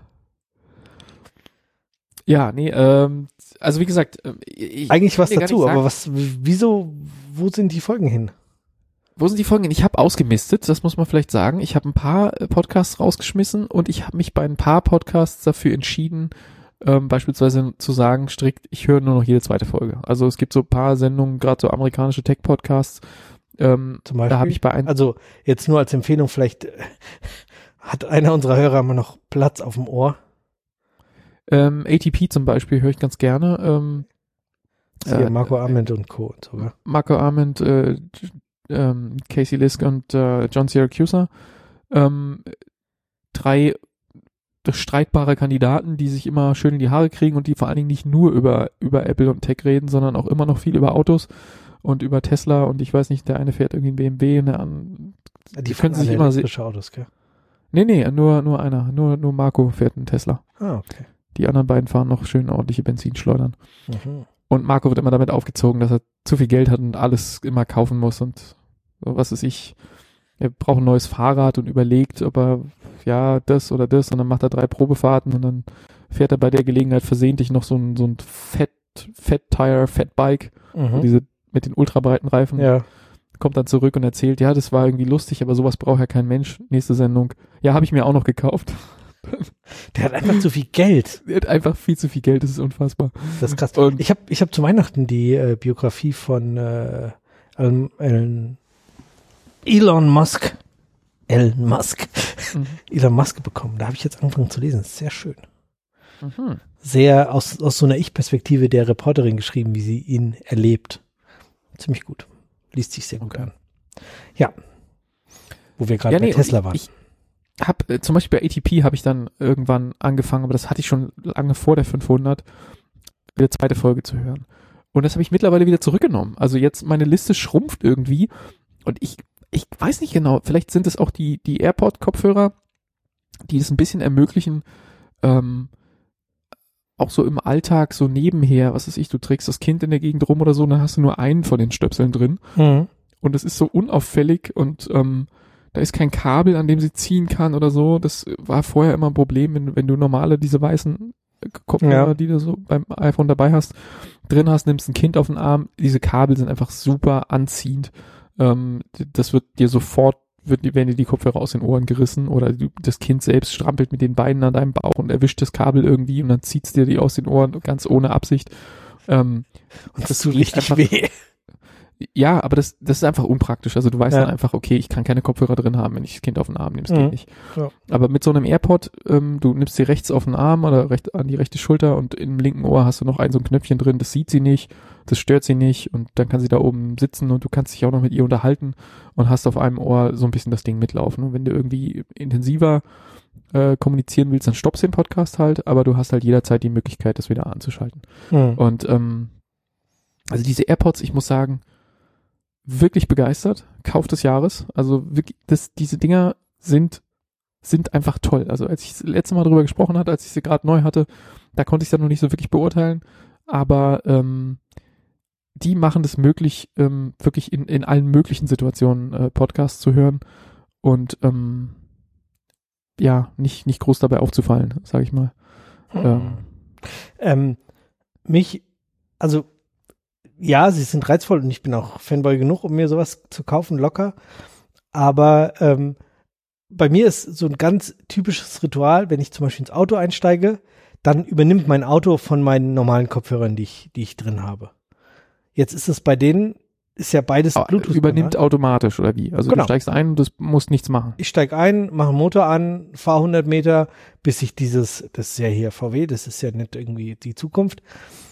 Ja, nee, ähm, also wie gesagt, ähm, ich, Eigentlich was kann dir gar dazu, nicht aber sagen, was, wieso, wo sind die Folgen hin? wo sind die Folgen? Ich habe ausgemistet, das muss man vielleicht sagen. Ich habe ein paar äh, Podcasts rausgeschmissen und ich habe mich bei ein paar Podcasts dafür entschieden, ähm, beispielsweise zu sagen, strikt, ich höre nur noch jede zweite Folge. Also es gibt so ein paar Sendungen, gerade so amerikanische Tech-Podcasts, ähm, Zum Beispiel? da habe ich bei ein, Also jetzt nur als Empfehlung, vielleicht äh, hat einer unserer Hörer mal noch Platz auf dem Ohr. ähm, A T P zum Beispiel höre ich ganz gerne. Ähm, Das ist hier äh, Marco Arment und Co. und sogar. Marco Arment, äh, ähm, Casey Lisk und äh, John Siracusa. Ähm, drei streitbare Kandidaten, die sich immer schön in die Haare kriegen und die vor allen Dingen nicht nur über, über Apple und Tech reden, sondern auch immer noch viel über Autos und über Tesla und ich weiß nicht, der eine fährt irgendwie ein B M W und der andere, Die können sich alle immer se- elektrische Autos, gell? nee, nee, nur, nur einer, nur, nur Marco fährt einen Tesla. Ah, okay. Die anderen beiden fahren noch schön ordentliche Benzinschleudern. Mhm. Und Marco wird immer damit aufgezogen, dass er zu viel Geld hat und alles immer kaufen muss und so, was weiß ich, er braucht ein neues Fahrrad und überlegt, ob er, ja, das oder das und dann macht er drei Probefahrten und dann fährt er bei der Gelegenheit versehentlich noch so ein, so ein Fat, Fat Tire, Fat Bike, Mhm. diese mit den ultrabreiten Reifen, Ja. kommt dann zurück und erzählt, ja, das war irgendwie lustig, aber sowas braucht ja kein Mensch. Nächste Sendung, ja, habe ich mir auch noch gekauft. Der hat einfach zu viel Geld. Er hat einfach viel zu viel Geld, das ist unfassbar. Das ist krass. Und- ich habe ich hab zu Weihnachten die äh, Biografie von äh, Elon, Elon, Elon Musk, Elon Musk, Mhm. Elon Musk bekommen. Da habe ich jetzt angefangen zu lesen. Das ist sehr schön. Mhm. Sehr aus, aus so einer Ich-Perspektive der Reporterin geschrieben, wie sie ihn erlebt. Ziemlich gut. Liest sich sehr gut Okay. an. Ja. Wo wir gerade Ja, bei nee, Tesla und waren. ich, ich habe äh, zum Beispiel bei A T P habe ich dann irgendwann angefangen, aber das hatte ich schon lange vor der fünfhundert, wieder zweite Folge zu hören. Und das habe ich mittlerweile wieder zurückgenommen. Also jetzt meine Liste schrumpft irgendwie und ich ich weiß nicht genau, vielleicht sind es auch die die AirPod-Kopfhörer, die es ein bisschen ermöglichen, ähm, auch so im Alltag so nebenher, was weiß ich, du trägst das Kind in der Gegend rum oder so, dann hast du nur einen von den Stöpseln drin. Mhm. Und es ist so unauffällig und ähm, da ist kein Kabel, an dem sie ziehen kann oder so. Das war vorher immer ein Problem, wenn, wenn du normale, diese weißen Kopfhörer, Ja. die du so beim iPhone dabei hast, drin hast, nimmst ein Kind auf den Arm. Diese Kabel sind einfach super anziehend. Ähm, das wird dir sofort, wird, werden dir die Kopfhörer aus den Ohren gerissen oder du, das Kind selbst strampelt mit den Beinen an deinem Bauch und erwischt das Kabel irgendwie und dann zieht's dir die aus den Ohren, ganz ohne Absicht. Ähm, Und das das tut geht richtig einfach- weh. Ja, aber das, das ist einfach unpraktisch. Also du weißt Ja. dann einfach, okay, ich kann keine Kopfhörer drin haben, wenn ich das Kind auf den Arm nehme. Das Mhm. geht nicht. Ja. Aber mit so einem AirPod, ähm, du nimmst sie rechts auf den Arm oder recht an die rechte Schulter und im linken Ohr hast du noch ein so ein Knöpfchen drin, das sieht sie nicht, das stört sie nicht und dann kann sie da oben sitzen und du kannst dich auch noch mit ihr unterhalten und hast auf einem Ohr so ein bisschen das Ding mitlaufen. Und wenn du irgendwie intensiver äh, kommunizieren willst, dann stoppst den Podcast halt, aber du hast halt jederzeit die Möglichkeit, das wieder anzuschalten. Mhm. Und ähm, also diese AirPods, ich muss sagen, wirklich begeistert. Kauf des Jahres. Also wirklich, das, diese Dinger sind sind einfach toll. Also als ich das letzte Mal drüber gesprochen hatte, als ich sie gerade neu hatte, da konnte ich es dann noch nicht so wirklich beurteilen. Aber ähm, die machen es möglich, ähm, wirklich in, in allen möglichen Situationen äh, Podcasts zu hören und ähm, ja, nicht, nicht groß dabei aufzufallen, sage ich mal. Ähm, Ähm, mich also ja, sie sind reizvoll und ich bin auch Fanboy genug, um mir sowas zu kaufen, locker. Aber ähm, bei mir ist so ein ganz typisches Ritual, wenn ich zum Beispiel ins Auto einsteige, dann übernimmt mein Auto von meinen normalen Kopfhörern, die ich, die ich drin habe. Jetzt ist es bei denen, ist ja beides Ah, Bluetooth. übernimmt automatisch oder wie? Also Genau. du steigst ein und du musst nichts machen. Ich steige ein, mache den Motor an, fahre hundert Meter, bis ich dieses, das ist ja hier V W, das ist ja nicht irgendwie die Zukunft,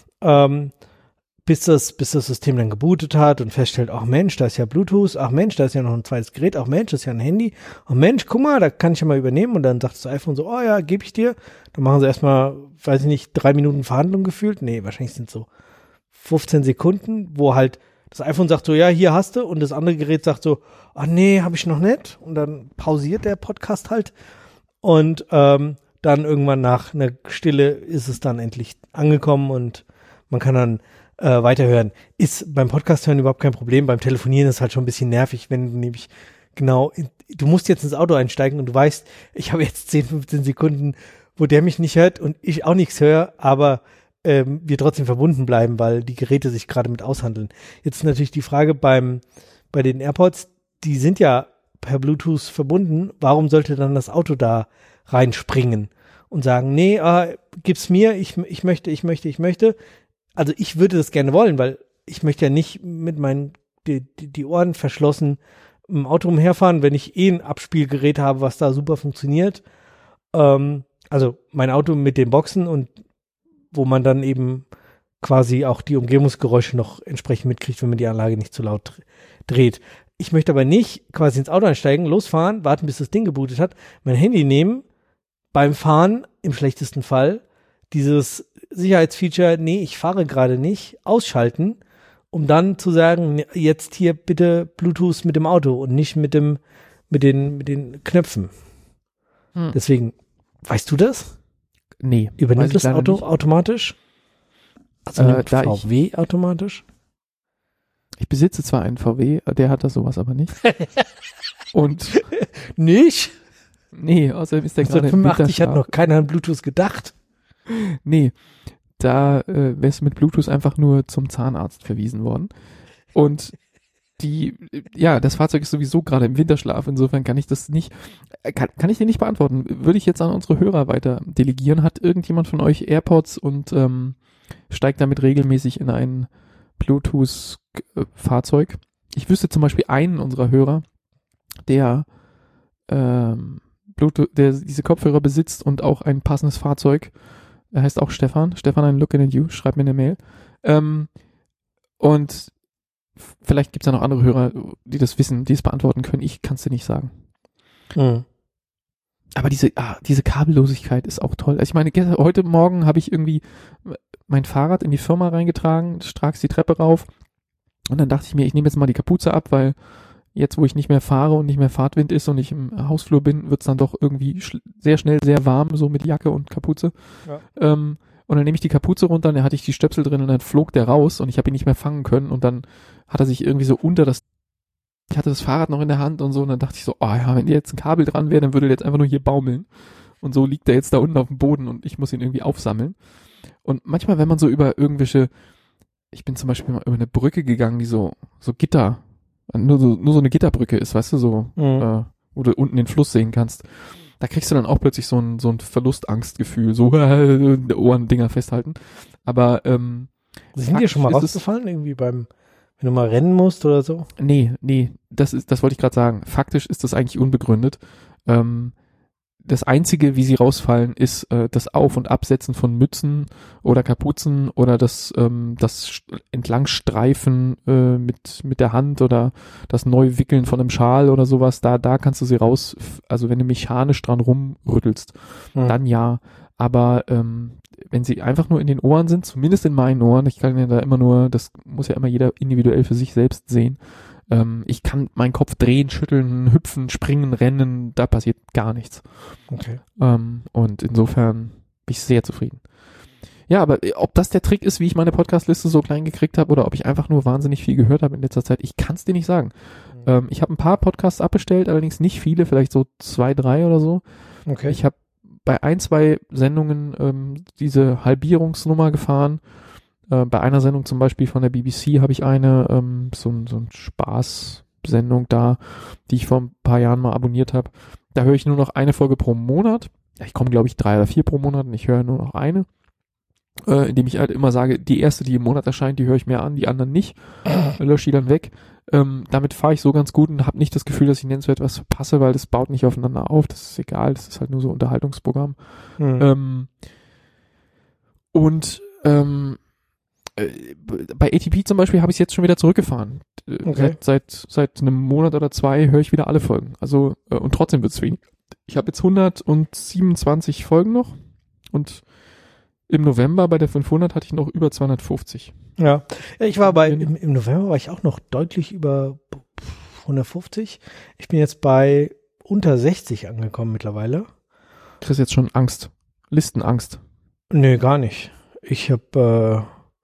ähm, bis das, bis das System dann gebootet hat und feststellt, ach Mensch, da ist ja Bluetooth, ach Mensch, da ist ja noch ein zweites Gerät, ach Mensch, das ist ja ein Handy, ach Mensch, guck mal, da kann ich ja mal übernehmen und dann sagt das iPhone so, oh ja, gebe ich dir. Dann machen sie erstmal, weiß ich nicht, drei Minuten Verhandlung gefühlt, nee, wahrscheinlich sind es so fünfzehn Sekunden, wo halt das iPhone sagt so, ja, hier hast du und das andere Gerät sagt so, ach nee, habe ich noch nicht und dann pausiert der Podcast halt und ähm, dann irgendwann nach einer Stille ist es dann endlich angekommen und man kann dann äh, weiterhören. Ist beim Podcast hören überhaupt kein Problem, beim Telefonieren ist es halt schon ein bisschen nervig, wenn du nämlich genau, in, du musst jetzt ins Auto einsteigen und du weißt, ich habe jetzt zehn, fünfzehn Sekunden, wo der mich nicht hört und ich auch nichts höre, aber ähm, wir trotzdem verbunden bleiben, weil die Geräte sich gerade mit aushandeln. Jetzt ist natürlich die Frage beim bei den AirPods, die sind ja per Bluetooth verbunden, warum sollte dann das Auto da reinspringen und sagen, nee, äh, gib's mir, ich, ich möchte, ich möchte, ich möchte. Also ich würde das gerne wollen, weil ich möchte ja nicht mit meinen die, die, die Ohren verschlossen im Auto umherfahren, wenn ich eh ein Abspielgerät habe, was da super funktioniert. Ähm, also mein Auto mit den Boxen und wo man dann eben quasi auch die Umgebungsgeräusche noch entsprechend mitkriegt, wenn man die Anlage nicht zu laut dreht. Ich möchte aber nicht quasi ins Auto einsteigen, losfahren, warten, bis das Ding gebootet hat, mein Handy nehmen, beim Fahren im schlechtesten Fall dieses Sicherheitsfeature, nee, ich fahre gerade nicht, ausschalten, um dann zu sagen, jetzt hier bitte Bluetooth mit dem Auto und nicht mit dem, mit den, mit den Knöpfen. Hm. Deswegen, weißt du das? Nee. Übernimmt das Auto nicht. automatisch? Also äh, da V W ich, automatisch? Ich besitze zwar einen V W, der hat das sowas aber nicht. Und nicht? Nee, außerdem ist der gerade im fünfundachtzig hat noch keiner an Bluetooth gedacht. Nee, da äh, wärst du mit Bluetooth einfach nur zum Zahnarzt verwiesen worden. Und die, ja, das Fahrzeug ist sowieso gerade im Winterschlaf, insofern kann ich das nicht, kann, kann ich dir nicht beantworten. Würde ich jetzt an unsere Hörer weiter delegieren. Hat irgendjemand von euch AirPods und ähm, steigt damit regelmäßig in ein Bluetooth-Fahrzeug? Ich wüsste zum Beispiel einen unserer Hörer, der ähm, Bluetooth, der diese Kopfhörer besitzt und auch ein passendes Fahrzeug. Er heißt auch Stefan. Stefan, I'm looking at you. Schreib mir eine Mail. Ähm, und vielleicht gibt es ja noch andere Hörer, die das wissen, die es beantworten können. Ich kann es dir nicht sagen. Mhm. Aber diese, ah, diese Kabellosigkeit ist auch toll. Also ich meine, gestern, heute Morgen habe ich irgendwie mein Fahrrad in die Firma reingetragen, straks die Treppe rauf. Und dann dachte ich mir, ich nehme jetzt mal die Kapuze ab, weil jetzt, wo ich nicht mehr fahre und nicht mehr Fahrtwind ist und ich im Hausflur bin, wird es dann doch irgendwie sch- sehr schnell sehr warm, so mit Jacke und Kapuze. Ja. Ähm, und dann nehme ich die Kapuze runter und dann hatte ich die Stöpsel drin und dann flog der raus und ich habe ihn nicht mehr fangen können und dann hat er sich irgendwie so unter das, ich hatte das Fahrrad noch in der Hand und so und dann dachte ich so, oh ja, wenn jetzt ein Kabel dran wäre, dann würde der jetzt einfach nur hier baumeln. Und so liegt der jetzt da unten auf dem Boden und ich muss ihn irgendwie aufsammeln. Und manchmal, wenn man so über irgendwelche, ich bin zum Beispiel mal über eine Brücke gegangen, die so, so Gitter, nur so, nur so eine Gitterbrücke ist, weißt du, so, mhm. äh, wo du unten den Fluss sehen kannst. Da kriegst du dann auch plötzlich so ein, so ein Verlustangstgefühl, so äh, Ohrendinger festhalten. Aber ähm, sind dir schon mal rausgefallen, irgendwie beim, wenn du mal rennen musst oder so? Nee, nee, das ist, das wollte ich gerade sagen. Faktisch ist das eigentlich unbegründet. Ähm, das Einzige, wie sie rausfallen, ist äh, das Auf- und Absetzen von Mützen oder Kapuzen oder das, ähm, das Entlangstreifen äh, mit, mit der Hand oder das Neuwickeln von einem Schal oder sowas. Da, da kannst du sie raus, also wenn du mechanisch dran rumrüttelst, hm. dann ja. Aber ähm, wenn sie einfach nur in den Ohren sind, zumindest in meinen Ohren, ich kann ja da immer nur, das muss ja immer jeder individuell für sich selbst sehen, ähm, ich kann meinen Kopf drehen, schütteln, hüpfen, springen, rennen, da passiert gar nichts. Okay. Ähm, und insofern bin ich sehr zufrieden. Ja, aber ob das der Trick ist, wie ich meine Podcastliste so klein gekriegt habe oder ob ich einfach nur wahnsinnig viel gehört habe in letzter Zeit, ich kann es dir nicht sagen. Mhm. Ähm, ich habe ein paar Podcasts abbestellt, allerdings nicht viele, vielleicht so zwei, drei oder so. Okay. Ich habe bei ein, zwei Sendungen ähm, diese Halbierungsnummer gefahren, Äh, bei einer Sendung zum Beispiel von der B B C habe ich eine, ähm, so, so eine Spaßsendung da, die ich vor ein paar Jahren mal abonniert habe. Da höre ich nur noch eine Folge pro Monat. Ja, ich komme, glaube ich, drei oder vier pro Monat und ich höre nur noch eine. Äh, indem ich halt immer sage, die erste, die im Monat erscheint, die höre ich mir an, die anderen nicht. Lösche die dann weg. Ähm, damit fahre ich so ganz gut und habe nicht das Gefühl, dass ich nennenswert was verpasse, weil das baut nicht aufeinander auf. Das ist egal, das ist halt nur so ein Unterhaltungsprogramm. Mhm. Ähm, und ähm, äh, bei A T P zum Beispiel habe ich es jetzt schon wieder zurückgefahren. Äh, Okay. Seit, seit, seit einem Monat oder zwei höre ich wieder alle Folgen. Also äh, und trotzdem wird es wenig. Ich habe jetzt hundertsiebenundzwanzig Folgen noch und im November bei der fünfhundert hatte ich noch über zweihundertfünfzig. Ja, Ja, ich war bei, im, im November war ich auch noch deutlich über hundertfünfzig. Ich bin jetzt bei unter sechzig angekommen mittlerweile. Kriegst jetzt schon Angst. Listenangst. Nee, gar nicht. Ich habe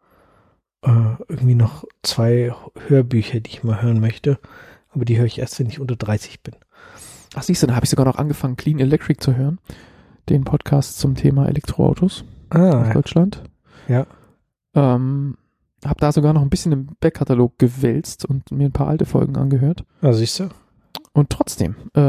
äh, äh, irgendwie noch zwei Hörbücher, die ich mal hören möchte. Aber die höre ich erst, wenn ich unter dreißig bin. Ach, siehst du, da habe ich sogar noch angefangen, Clean Electric zu hören. Den Podcast zum Thema Elektroautos Ah, aus Deutschland. ja. Ähm, hab da sogar noch ein bisschen im Backkatalog gewälzt und mir ein paar alte Folgen angehört. Ja, siehst du. Und trotzdem, äh,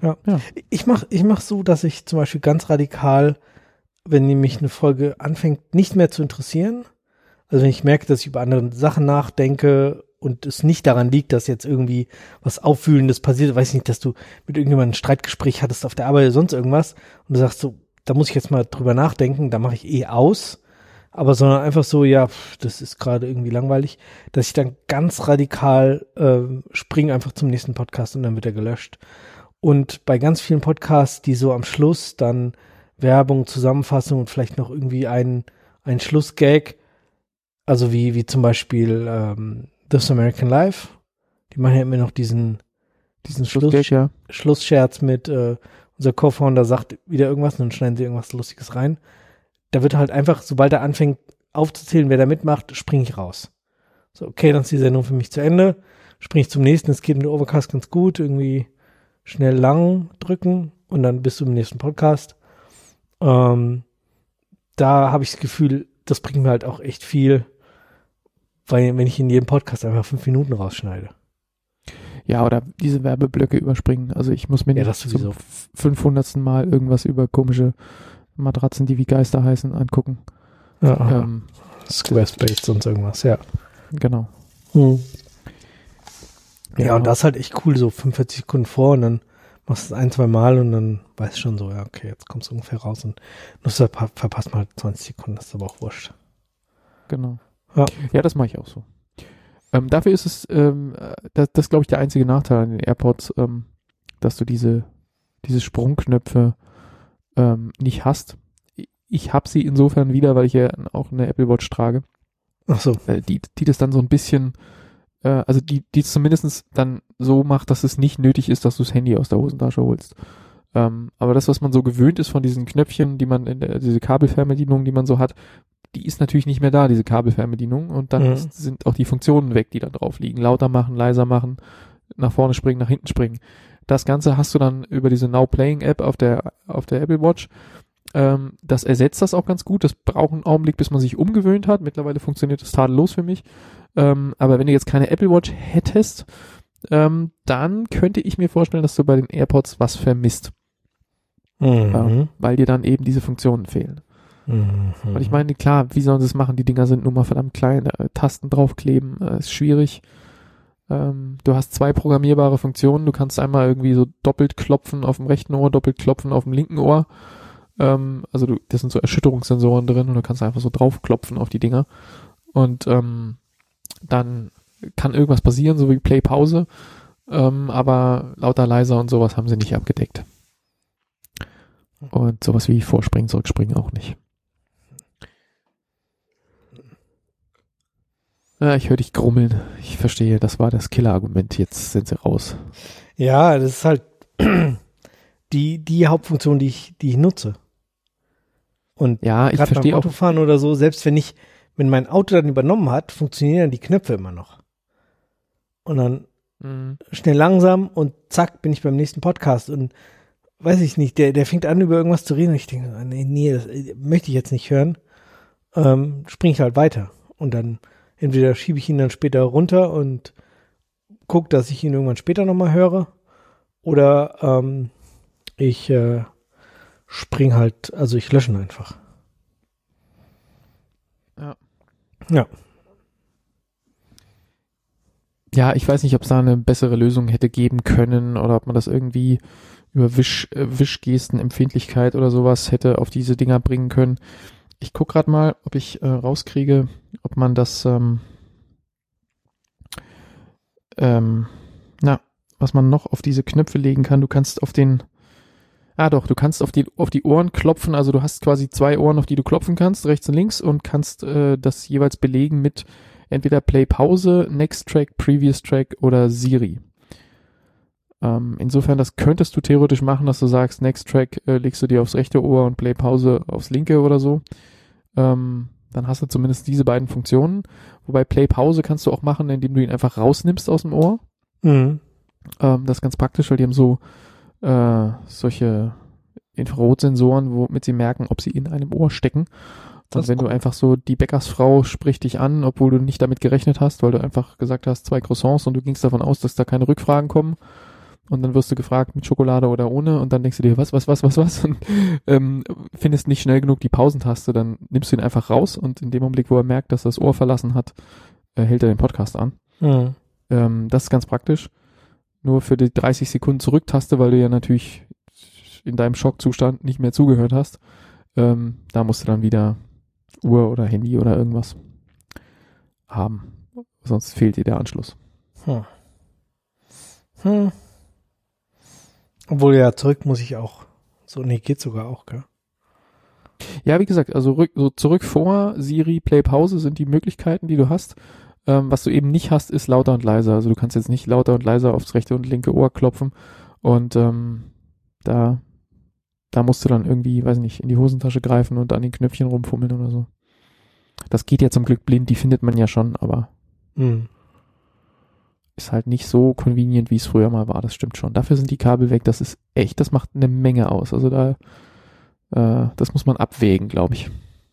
Ich mach, ich mach so, dass ich zum Beispiel ganz radikal, wenn mich eine Folge anfängt, nicht mehr zu interessieren, also wenn ich merke, dass ich über andere Sachen nachdenke und es nicht daran liegt, dass jetzt irgendwie was Aufwühlendes passiert, weiß ich nicht, dass du mit irgendjemandem ein Streitgespräch hattest auf der Arbeit oder sonst irgendwas und du sagst so, da muss ich jetzt mal drüber nachdenken, da mache ich eh aus, aber sondern einfach so, ja, pff, das ist gerade irgendwie langweilig, dass ich dann ganz radikal äh, springe einfach zum nächsten Podcast und dann wird er gelöscht. Und bei ganz vielen Podcasts, die so am Schluss dann Werbung, Zusammenfassung und vielleicht noch irgendwie ein, ein Schlussgag, also wie, wie zum Beispiel ähm, This American Life, die machen ja immer noch diesen, diesen Schluss, Schlussgag, ja. Schlussscherz mit äh, unser Co-Founder sagt wieder irgendwas und dann schneiden sie irgendwas Lustiges rein. Da wird halt einfach, sobald er anfängt aufzuzählen, wer da mitmacht, springe ich raus. So, okay, dann ist die Sendung für mich zu Ende, springe ich zum nächsten, es geht mit Overcast ganz gut, irgendwie schnell lang drücken und dann bist du im nächsten Podcast. Ähm, da habe ich das Gefühl, das bringt mir halt auch echt viel, weil wenn ich in jedem Podcast einfach fünf Minuten rausschneide. Ja, oder diese Werbeblöcke überspringen. Also ich muss mir Ja, nicht das sowieso. zum fünfhundertsten Mal irgendwas über komische Matratzen, die wie Geister heißen, angucken. Ja, Ähm, Squarespace, sonst irgendwas, ja. genau. Hm. Ja, Genau. und das ist halt echt cool, so fünfundvierzig Sekunden vor und dann machst du es ein, zwei Mal und dann weißt du schon so, ja, okay, jetzt kommst du ungefähr raus und nur so verpa- verpasst mal halt zwanzig Sekunden, das ist aber auch wurscht. Genau. Ja. Ja, das mache ich auch so. Ähm, dafür ist es, ähm, das, das glaube ich, der einzige Nachteil an den AirPods, ähm, dass du diese, diese Sprungknöpfe ähm, nicht hast. Ich habe sie insofern wieder, weil ich ja auch eine Apple Watch trage, Ach so. äh, die, die das dann so ein bisschen, äh, also die, die es zumindest dann so macht, dass es nicht nötig ist, dass du das Handy aus der Hosentasche holst. Ähm, aber das, was man so gewöhnt ist von diesen Knöpfchen, die man in der, diese Kabelfernbedienung, die man so hat, die ist natürlich nicht mehr da, diese Kabelfernbedienung. Und dann Mhm. ist, sind auch die Funktionen weg, die da drauf liegen. Lauter machen, leiser machen, nach vorne springen, nach hinten springen. Das Ganze hast du dann über diese Now Playing App auf der, auf der Apple Watch. Ähm, das ersetzt das auch ganz gut. Das braucht einen Augenblick, bis man sich umgewöhnt hat. Mittlerweile funktioniert das tadellos für mich. Ähm, aber wenn du jetzt keine Apple Watch hättest, ähm, dann könnte ich mir vorstellen, dass du bei den AirPods was vermisst. Mhm. Ähm, weil dir dann eben diese Funktionen fehlen. Mhm. Und ich meine, klar, wie sollen sie es machen? Die Dinger sind nun mal verdammt klein. Äh, Tasten draufkleben, äh, ist schwierig. Ähm, du hast zwei programmierbare Funktionen. Du kannst einmal irgendwie so doppelt klopfen auf dem rechten Ohr, doppelt klopfen auf dem linken Ohr. Ähm, also du, das sind so Erschütterungssensoren drin und du kannst einfach so draufklopfen auf die Dinger. Und ähm, dann kann irgendwas passieren, so wie Play-Pause. Ähm, aber lauter, leiser und sowas haben sie nicht abgedeckt. Und sowas wie Vorspringen, Zurückspringen auch nicht. Ja, ich höre dich grummeln. Ich verstehe, das war das Killer-Argument. Jetzt sind sie raus. Ja, das ist halt die, die Hauptfunktion, die ich, die ich nutze. Und Ja, ich gerade beim verstehe auch. Autofahren oder so, selbst wenn ich, wenn mein Auto dann übernommen hat, funktionieren die Knöpfe immer noch. Und dann Mhm. schnell langsam und zack, bin ich beim nächsten Podcast und weiß ich nicht, der, der fängt an, über irgendwas zu reden und ich denke, nee, nee, das möchte ich jetzt nicht hören. Ähm, springe ich halt weiter. und dann entweder schiebe ich ihn dann später runter und gucke, dass ich ihn irgendwann später nochmal höre, oder ähm, ich äh, spring halt, also ich lösche ihn einfach. Ja. Ja. Ja, ich weiß nicht, ob es da eine bessere Lösung hätte geben können oder ob man das irgendwie über Wisch, äh, Wischgesten, Empfindlichkeit oder sowas hätte auf diese Dinger bringen können. Ich gucke gerade mal, ob ich äh, rauskriege, ob man das, ähm, ähm, na, was man noch auf diese Knöpfe legen kann. Du kannst auf den, ah doch, du kannst auf die, auf die Ohren klopfen, also du hast quasi zwei Ohren, auf die du klopfen kannst, rechts und links, und kannst äh, das jeweils belegen mit entweder Play Pause, Next Track, Previous Track oder Siri. Ähm, insofern, das könntest du theoretisch machen, dass du sagst, Next Track äh, legst du dir aufs rechte Ohr und Play Pause aufs linke oder so. Ähm, dann hast du zumindest diese beiden Funktionen. Wobei Play Pause kannst du auch machen, indem du ihn einfach rausnimmst aus dem Ohr. Mhm. Ähm, das ist ganz praktisch, weil die haben so äh, solche Infrarotsensoren, womit sie merken, ob sie in einem Ohr stecken. Und wenn cool. du einfach so, die Bäckersfrau spricht dich an, obwohl du nicht damit gerechnet hast, weil du einfach gesagt hast, zwei Croissants, und du gingst davon aus, dass da keine Rückfragen kommen. Und dann wirst du gefragt, mit Schokolade oder ohne, und dann denkst du dir, was, was, was, was, was, und ähm, findest nicht schnell genug die Pausentaste, dann nimmst du ihn einfach raus, und in dem Augenblick, wo er merkt, dass er das Ohr verlassen hat, äh, hält er den Podcast an. Mhm. Ähm, das ist ganz praktisch. Nur für die dreißig Sekunden Zurücktaste, weil du ja natürlich in deinem Schockzustand nicht mehr zugehört hast, ähm, da musst du dann wieder Uhr oder Handy oder irgendwas haben. Sonst fehlt dir der Anschluss. Hm. Hm. Obwohl, ja, zurück muss ich auch. So, nee, geht sogar auch, gell? Ja, wie gesagt, also rück, so zurück vor, Siri, Play, Pause sind die Möglichkeiten, die du hast. Ähm, was du eben nicht hast, ist lauter und leiser. Also du kannst jetzt nicht lauter und leiser aufs rechte und linke Ohr klopfen, und ähm, da da musst du dann irgendwie, weiß nicht, in die Hosentasche greifen und an den Knöpfchen rumfummeln oder so. Das geht ja zum Glück blind, die findet man ja schon, aber mhm. ist halt nicht so convenient, wie es früher mal war, das stimmt schon. Dafür sind die Kabel weg, das ist echt, das macht eine Menge aus. Also da, äh, das muss man abwägen, glaube ich.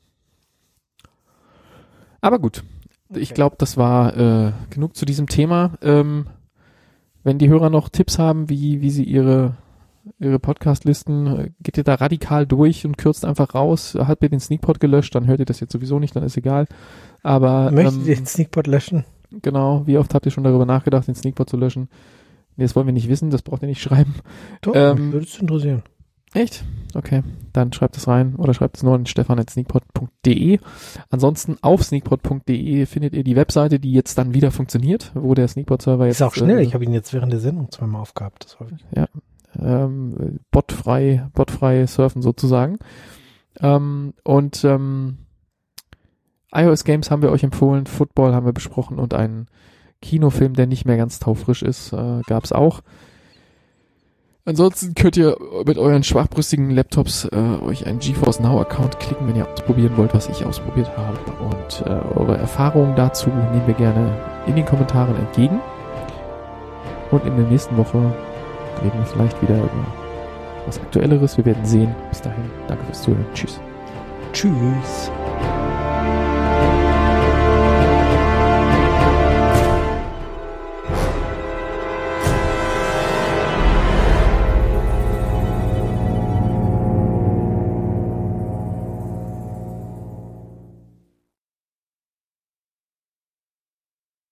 Aber gut, okay. Ich glaube, das war äh, genug zu diesem Thema. Ähm, wenn die Hörer noch Tipps haben, wie, wie sie ihre ihre Podcast-Listen, geht ihr da radikal durch und kürzt einfach raus, habt ihr den Sneakpot gelöscht, dann hört ihr das jetzt sowieso nicht, dann ist egal. Aber möchtet ähm, ihr den Sneakpot löschen? Genau, wie oft habt ihr schon darüber nachgedacht, den Sneakpot zu löschen? Nee, das wollen wir nicht wissen, das braucht ihr nicht schreiben. Doch, ähm, würde es interessieren. Echt? Okay, dann schreibt es rein oder schreibt es nur an stefan at sneakpot punkt de. Ansonsten auf sneakpot punkt de findet ihr die Webseite, die jetzt dann wieder funktioniert, wo der Sneakpot-Server jetzt... Ist auch schnell, äh, ich habe ihn jetzt während der Sendung zweimal aufgehabt. Das war ja, ähm, botfrei, botfrei surfen sozusagen. Ähm, und ähm, iOS-Games haben wir euch empfohlen, Football haben wir besprochen und einen Kinofilm, der nicht mehr ganz taufrisch ist, äh, gab es auch. Ansonsten könnt ihr mit euren schwachbrüstigen Laptops äh, euch einen GeForce Now-Account klicken, wenn ihr ausprobieren wollt, was ich ausprobiert habe. Und äh, eure Erfahrungen dazu nehmen wir gerne in den Kommentaren entgegen. Und in der nächsten Woche reden wir vielleicht wieder über was Aktuelleres. Wir werden sehen. Bis dahin, danke fürs Zuhören. Tschüss. Tschüss.